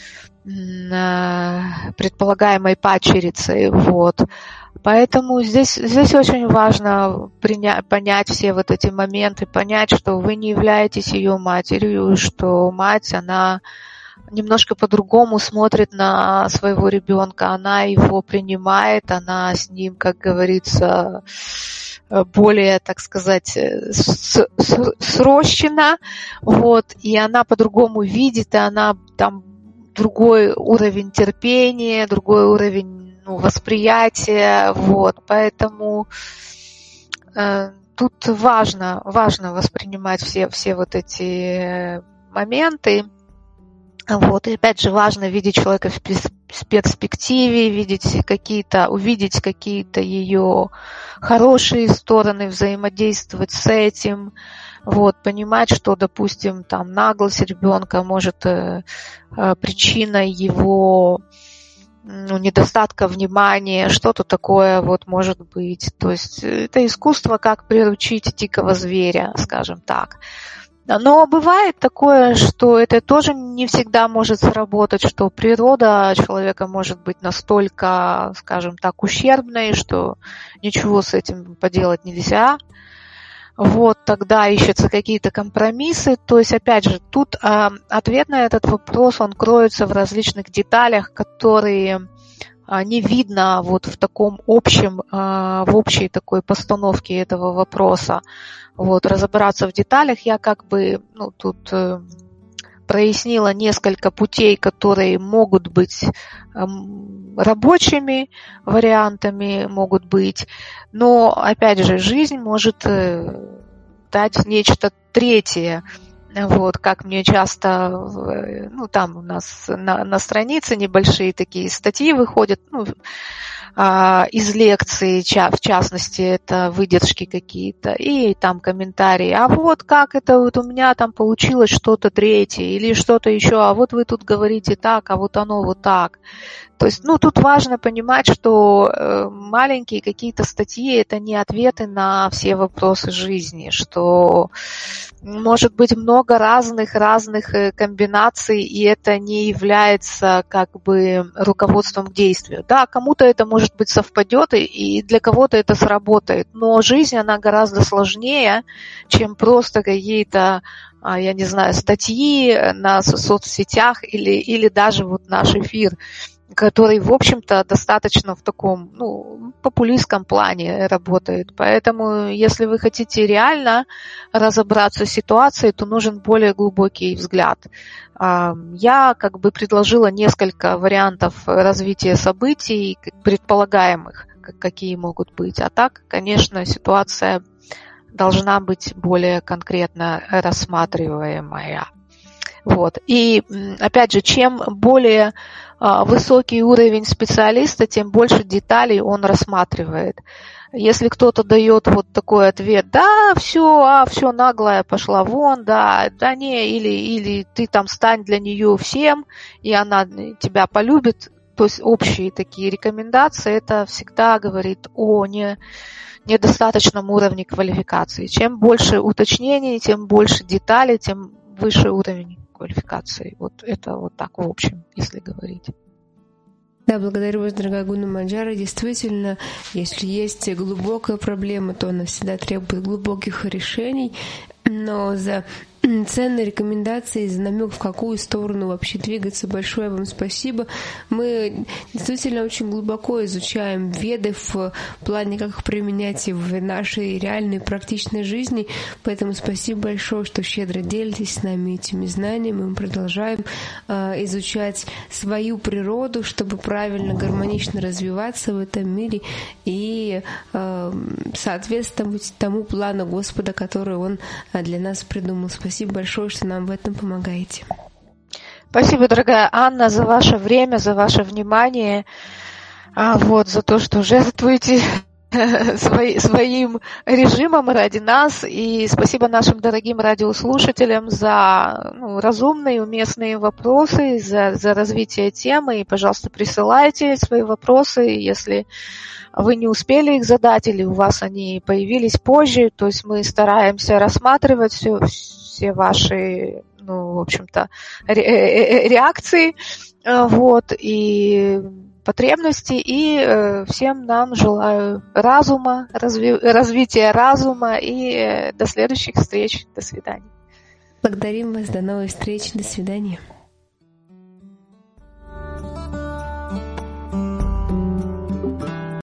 предполагаемой падчерицей. Вот. Поэтому здесь, здесь очень важно принять, понять все вот эти моменты, понять, что вы не являетесь ее матерью, что мать, она немножко по-другому смотрит на своего ребенка, она его принимает, она с ним, как говорится, более, так сказать, с, с, срощена, вот, и она по-другому видит, и она там другой уровень терпения, другой уровень ну, восприятия, вот, поэтому э, тут важно, важно воспринимать все, все вот эти моменты. Вот. И опять же важно видеть человека в перспективе, видеть какие-то, увидеть какие-то ее хорошие стороны, взаимодействовать с этим, вот, понимать, что, допустим, там наглость ребенка может э, э, причиной его ну, недостатка внимания, что-то такое вот может быть. То есть это искусство, как приручить дикого зверя, скажем так. Но бывает такое, что это тоже не всегда может сработать, что природа человека может быть настолько, скажем так, ущербной, что ничего с этим поделать нельзя. Вот тогда ищутся какие-то компромиссы. То есть, опять же, тут э, ответ на этот вопрос, он кроется в различных деталях, которые э, не видно вот в таком общем, э, в общей такой постановке этого вопроса. Вот, разобраться в деталях я как бы, ну, тут э, прояснила несколько путей, которые могут быть э, рабочими вариантами, могут быть, но, опять же, жизнь может э, дать нечто третье. Вот, как мне часто, ну, там у нас на, на странице небольшие такие статьи выходят, ну, из лекции, в частности, это выдержки какие-то, и там комментарии, а вот как это вот у меня там получилось что-то третье, или что-то еще, а вот вы тут говорите так, а вот оно вот так. То есть, ну, тут важно понимать, что маленькие какие-то статьи – это не ответы на все вопросы жизни, что может быть много разных-разных комбинаций, и это не является как бы руководством к действию. Да, кому-то это, может быть, совпадет, и для кого-то это сработает, но жизнь, она гораздо сложнее, чем просто какие-то, я не знаю, статьи на соцсетях или, или даже вот наш эфир, который, в общем-то, достаточно в таком, ну, популистском плане работает. Поэтому, если вы хотите реально разобраться в ситуации, то нужен более глубокий взгляд. Я как бы предложила несколько вариантов развития событий, предполагаемых, какие могут быть. А так, конечно, ситуация должна быть более конкретно рассматриваемая. Вот. И, опять же, чем более высокий уровень специалиста, тем больше деталей он рассматривает. Если кто-то дает вот такой ответ, да, все, а, все, наглая, пошла вон, да, да не, или, или ты там стань для нее всем, и она тебя полюбит, то есть общие такие рекомендации, это всегда говорит о не, недостаточном уровне квалификации. Чем больше уточнений, тем больше деталей, тем выше уровень квалификации. Вот это вот так в общем, если говорить. Да, благодарю вас, дорогая Гуна Манджара. Действительно, если есть глубокая проблема, то она всегда требует глубоких решений. Но за ценные рекомендации, за намек, в какую сторону вообще двигаться, большое вам спасибо. Мы действительно очень глубоко изучаем веды в плане, как их применять в нашей реальной практичной жизни. Поэтому спасибо большое, что щедро делитесь с нами этими знаниями. Мы продолжаем э, изучать свою природу, чтобы правильно, гармонично развиваться в этом мире и э, соответствовать тому плану Господа, который Он для нас придумал. Спасибо большое, что нам в этом помогаете. Спасибо, дорогая Анна, за ваше время, за ваше внимание, а вот, за то, что жертвуете свои, своим режимом ради нас. И спасибо нашим дорогим радиослушателям за ну, разумные, уместные вопросы, за, за развитие темы. И, пожалуйста, присылайте свои вопросы, если вы не успели их задать или у вас они появились позже. То есть мы стараемся рассматривать все, все ваши, ну, в общем-то, ре- реакции, вот, и потребности, и всем нам желаю разума, разви- развития разума, и до следующих встреч. До свидания. Благодарим вас. До новых встреч. До свидания.